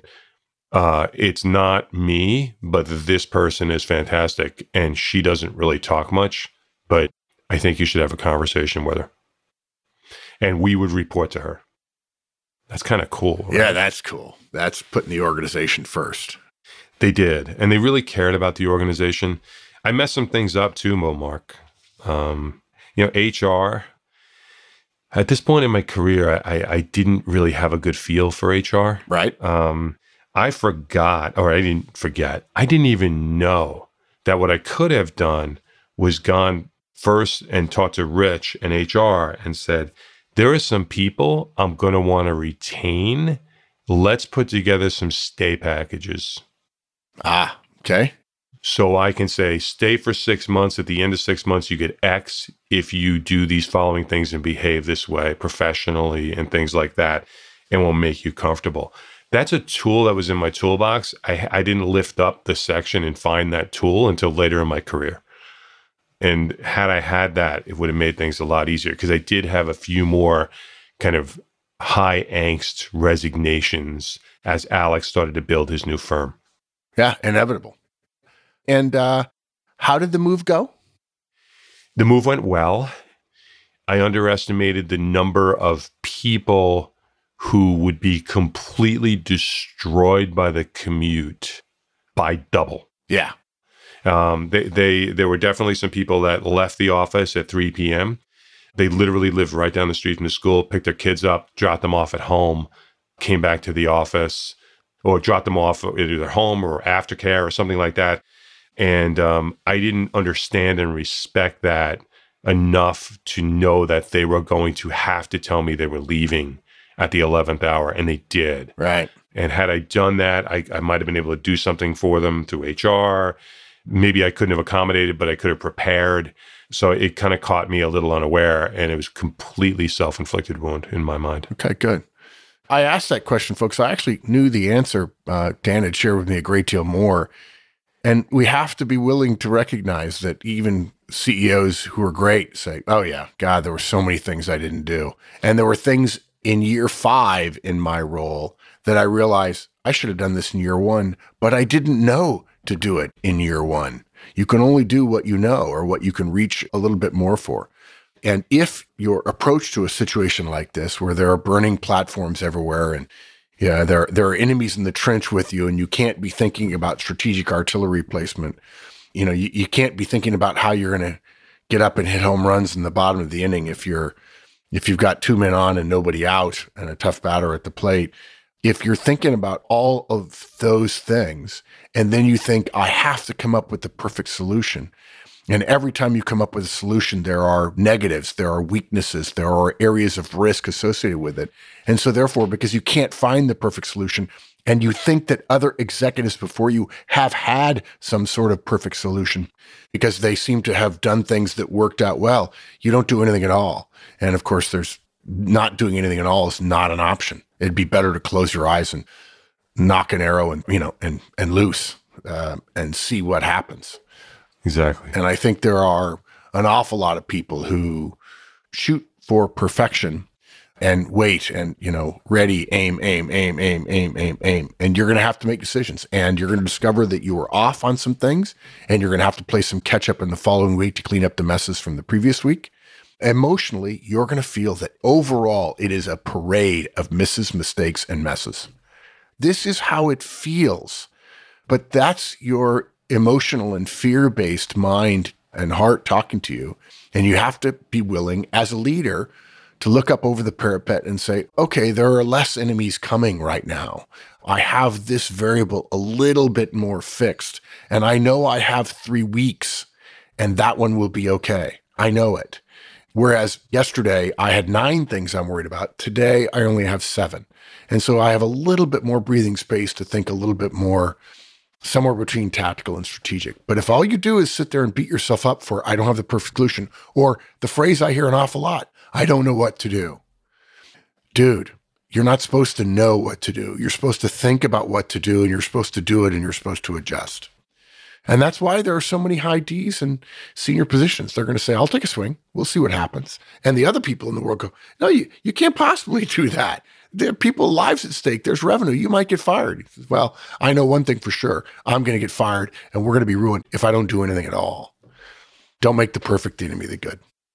Speaker 4: uh, it's not me, but this person is fantastic. And she doesn't really talk much, but I think you should have a conversation with her. And we would report to her. That's kind of cool. Right?
Speaker 2: Yeah, that's cool. That's putting the organization first.
Speaker 4: They did. And they really cared about the organization. I messed some things up too, Mo Mark. Um, you know, H R, at this point in my career, I, I didn't really have a good feel for H R.
Speaker 2: Right.
Speaker 4: Um, I forgot, or I didn't forget, I didn't even know that what I could have done was gone first and talked to Rich and H R and said, there are some people I'm going to want to retain. Let's put together some stay packages.
Speaker 2: Ah, okay.
Speaker 4: So I can say, stay for six months. At the end of six months, you get X if you do these following things and behave this way professionally and things like that, and will make you comfortable. That's a tool that was in my toolbox. I, I didn't lift up the section and find that tool until later in my career. And had I had that, it would have made things a lot easier, because I did have a few more kind of high angst resignations as Alex started to build his new firm.
Speaker 2: Yeah, inevitable. And uh, how did the move go?
Speaker 4: The move went well. I underestimated the number of people who would be completely destroyed by the commute by double.
Speaker 2: Yeah.
Speaker 4: Um, they, they, there were definitely some people that left the office at three p.m. They literally lived right down the street from the school, picked their kids up, dropped them off at home, came back to the office, or dropped them off at either home or aftercare or something like that. And um, I didn't understand and respect that enough to know that they were going to have to tell me they were leaving at the eleventh hour, and they did.
Speaker 2: Right.
Speaker 4: And had I done that, I, I might have been able to do something for them through H R. Maybe I couldn't have accommodated, but I could have prepared. So it kind of caught me a little unaware, and it was completely self-inflicted wound in my mind.
Speaker 2: Okay, good. I asked that question, folks. I actually knew the answer. Uh, Dan had shared with me a great deal more. And we have to be willing to recognize that even C E Os who are great say, oh yeah, God, there were so many things I didn't do. And there were things in year five in my role that I realized I should have done this in year one, but I didn't know to do it in year one. You can only do what you know or what you can reach a little bit more for. And if your approach to a situation like this, where there are burning platforms everywhere and yeah, there, there are enemies in the trench with you, and you can't be thinking about strategic artillery placement. You know, you, you can't be thinking about how you're going to get up and hit home runs in the bottom of the inning if you're, if you've got two men on and nobody out and a tough batter at the plate. If you're thinking about all of those things, and then you think, I have to come up with the perfect solution. And every time you come up with a solution, there are negatives, there are weaknesses, there are areas of risk associated with it. And so therefore, because you can't find the perfect solution, and you think that other executives before you have had some sort of perfect solution because they seem to have done things that worked out well, you don't do anything at all. And of course, there's not doing anything at all is not an option. It'd be better to close your eyes and knock an arrow and, you know, and, and loose uh, and see what happens.
Speaker 4: Exactly.
Speaker 2: And I think there are an awful lot of people who shoot for perfection and wait and, you know, ready, aim, aim, aim, aim, aim, aim, aim. And you're going to have to make decisions, and you're going to discover that you were off on some things, and you're going to have to play some catch up in the following week to clean up the messes from the previous week. Emotionally, you're going to feel that overall it is a parade of misses, mistakes, and messes. This is how it feels. But that's your emotional and fear-based mind and heart talking to you. And you have to be willing as a leader to look up over the parapet and say, okay, there are less enemies coming right now. I have this variable a little bit more fixed. And I know I have three weeks and that one will be okay. I know it. Whereas yesterday I had nine things I'm worried about. Today I only have seven. And so I have a little bit more breathing space to think a little bit more, somewhere between tactical and strategic. But if all you do is sit there and beat yourself up for, I don't have the perfect solution, or the phrase I hear an awful lot, I don't know what to do. Dude, you're not supposed to know what to do. You're supposed to think about what to do, and you're supposed to do it, and you're supposed to adjust. And that's why there are so many high D's and senior positions. They're going to say, I'll take a swing. We'll see what happens. And the other people in the world go, no, you, you can't possibly do that. There are people's lives at stake. There's revenue. You might get fired. He says, well, I know one thing for sure. I'm going to get fired, and we're going to be ruined if I don't do anything at all. Don't make the perfect the enemy of the good.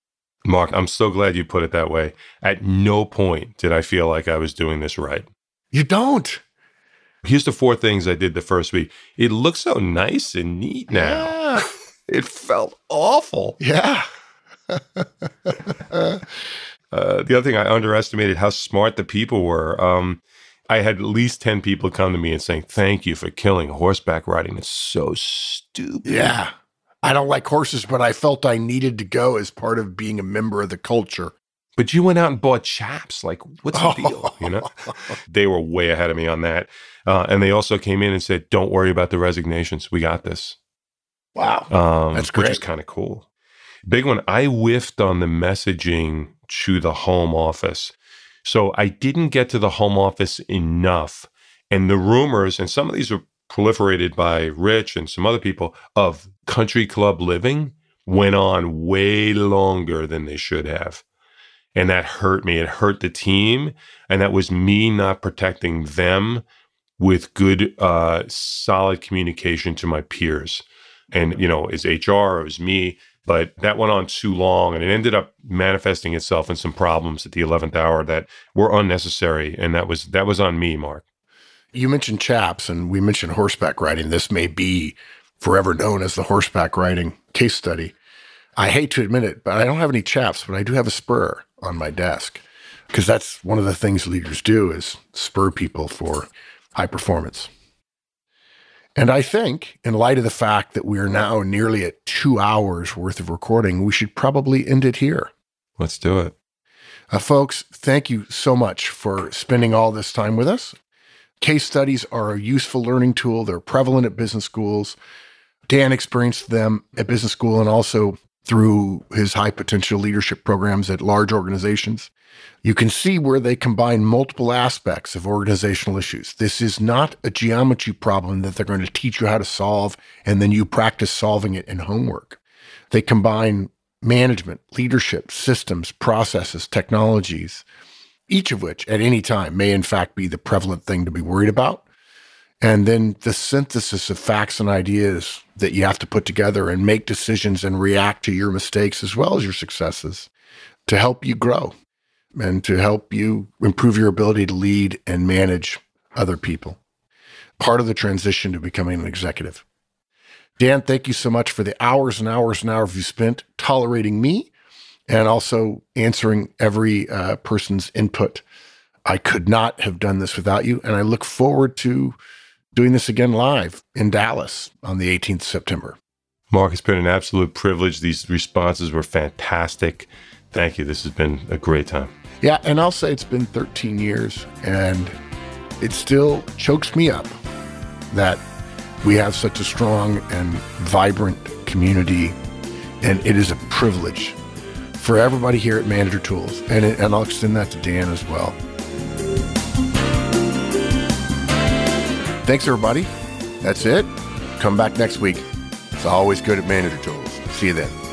Speaker 4: Mark, I'm so glad you put it that way. At no point did I feel like I was doing this right.
Speaker 2: You don't.
Speaker 4: Here's the four things I did the first week. It looks so nice and neat now.
Speaker 2: Yeah.
Speaker 4: It felt awful.
Speaker 2: Yeah.
Speaker 4: uh, the other thing, I underestimated how smart the people were. Um, I had at least ten people come to me and saying, thank you for killing horseback riding. It's so stupid.
Speaker 2: Yeah. I don't like horses, but I felt I needed to go as part of being a member of the culture.
Speaker 4: But you went out and bought chaps. Like, what's the deal? You know, they were way ahead of me on that. Uh, and they also came in and said, don't worry about the resignations. We got this.
Speaker 2: Wow.
Speaker 4: Um,
Speaker 2: That's great.
Speaker 4: Which is kind of cool. Big one. I whiffed on the messaging to the home office. So I didn't get to the home office enough. And the rumors, and some of these were proliferated by Rich and some other people, of country club living went on way longer than they should have. And that hurt me. It hurt the team. And that was me not protecting them with good, uh, solid communication to my peers. And, you know, it's H R, it was me. But that went on too long, and it ended up manifesting itself in some problems at the eleventh hour that were unnecessary. And that was that was on me, Mark.
Speaker 2: You mentioned chaps, and we mentioned horseback riding. This may be forever known as the horseback riding case study. I hate to admit it, but I don't have any chaps, but I do have a spur on my desk, because that's one of the things leaders do, is spur people for high performance. And I think, in light of the fact that we are now nearly at two hours worth of recording, we should probably end it here.
Speaker 4: Let's do it.
Speaker 2: Uh, folks, thank you so much for spending all this time with us. Case studies are a useful learning tool. They're prevalent at business schools. Dan experienced them at business school and also through his high potential leadership programs at large organizations. You can see where they combine multiple aspects of organizational issues. This is not a geometry problem that they're going to teach you how to solve and then you practice solving it in homework. They combine management, leadership, systems, processes, technologies, each of which at any time may in fact be the prevalent thing to be worried about. And then the synthesis of facts and ideas that you have to put together and make decisions and react to your mistakes as well as your successes to help you grow and to help you improve your ability to lead and manage other people. Part of the transition to becoming an executive. Dan, thank you so much for the hours and hours and hours you spent tolerating me and also answering every uh, person's input. I could not have done this without you, and I look forward to doing this again live in Dallas on the eighteenth of September.
Speaker 4: Mark, it's been an absolute privilege. These responses were fantastic. Thank you. This has been a great time.
Speaker 2: Yeah, and I'll say it's been thirteen years, and it still chokes me up that we have such a strong and vibrant community, and it is a privilege for everybody here at Manager Tools, and, it, and I'll extend that to Dan as well. Thanks, everybody. That's it. Come back next week. It's always good at Manager Tools. See you then.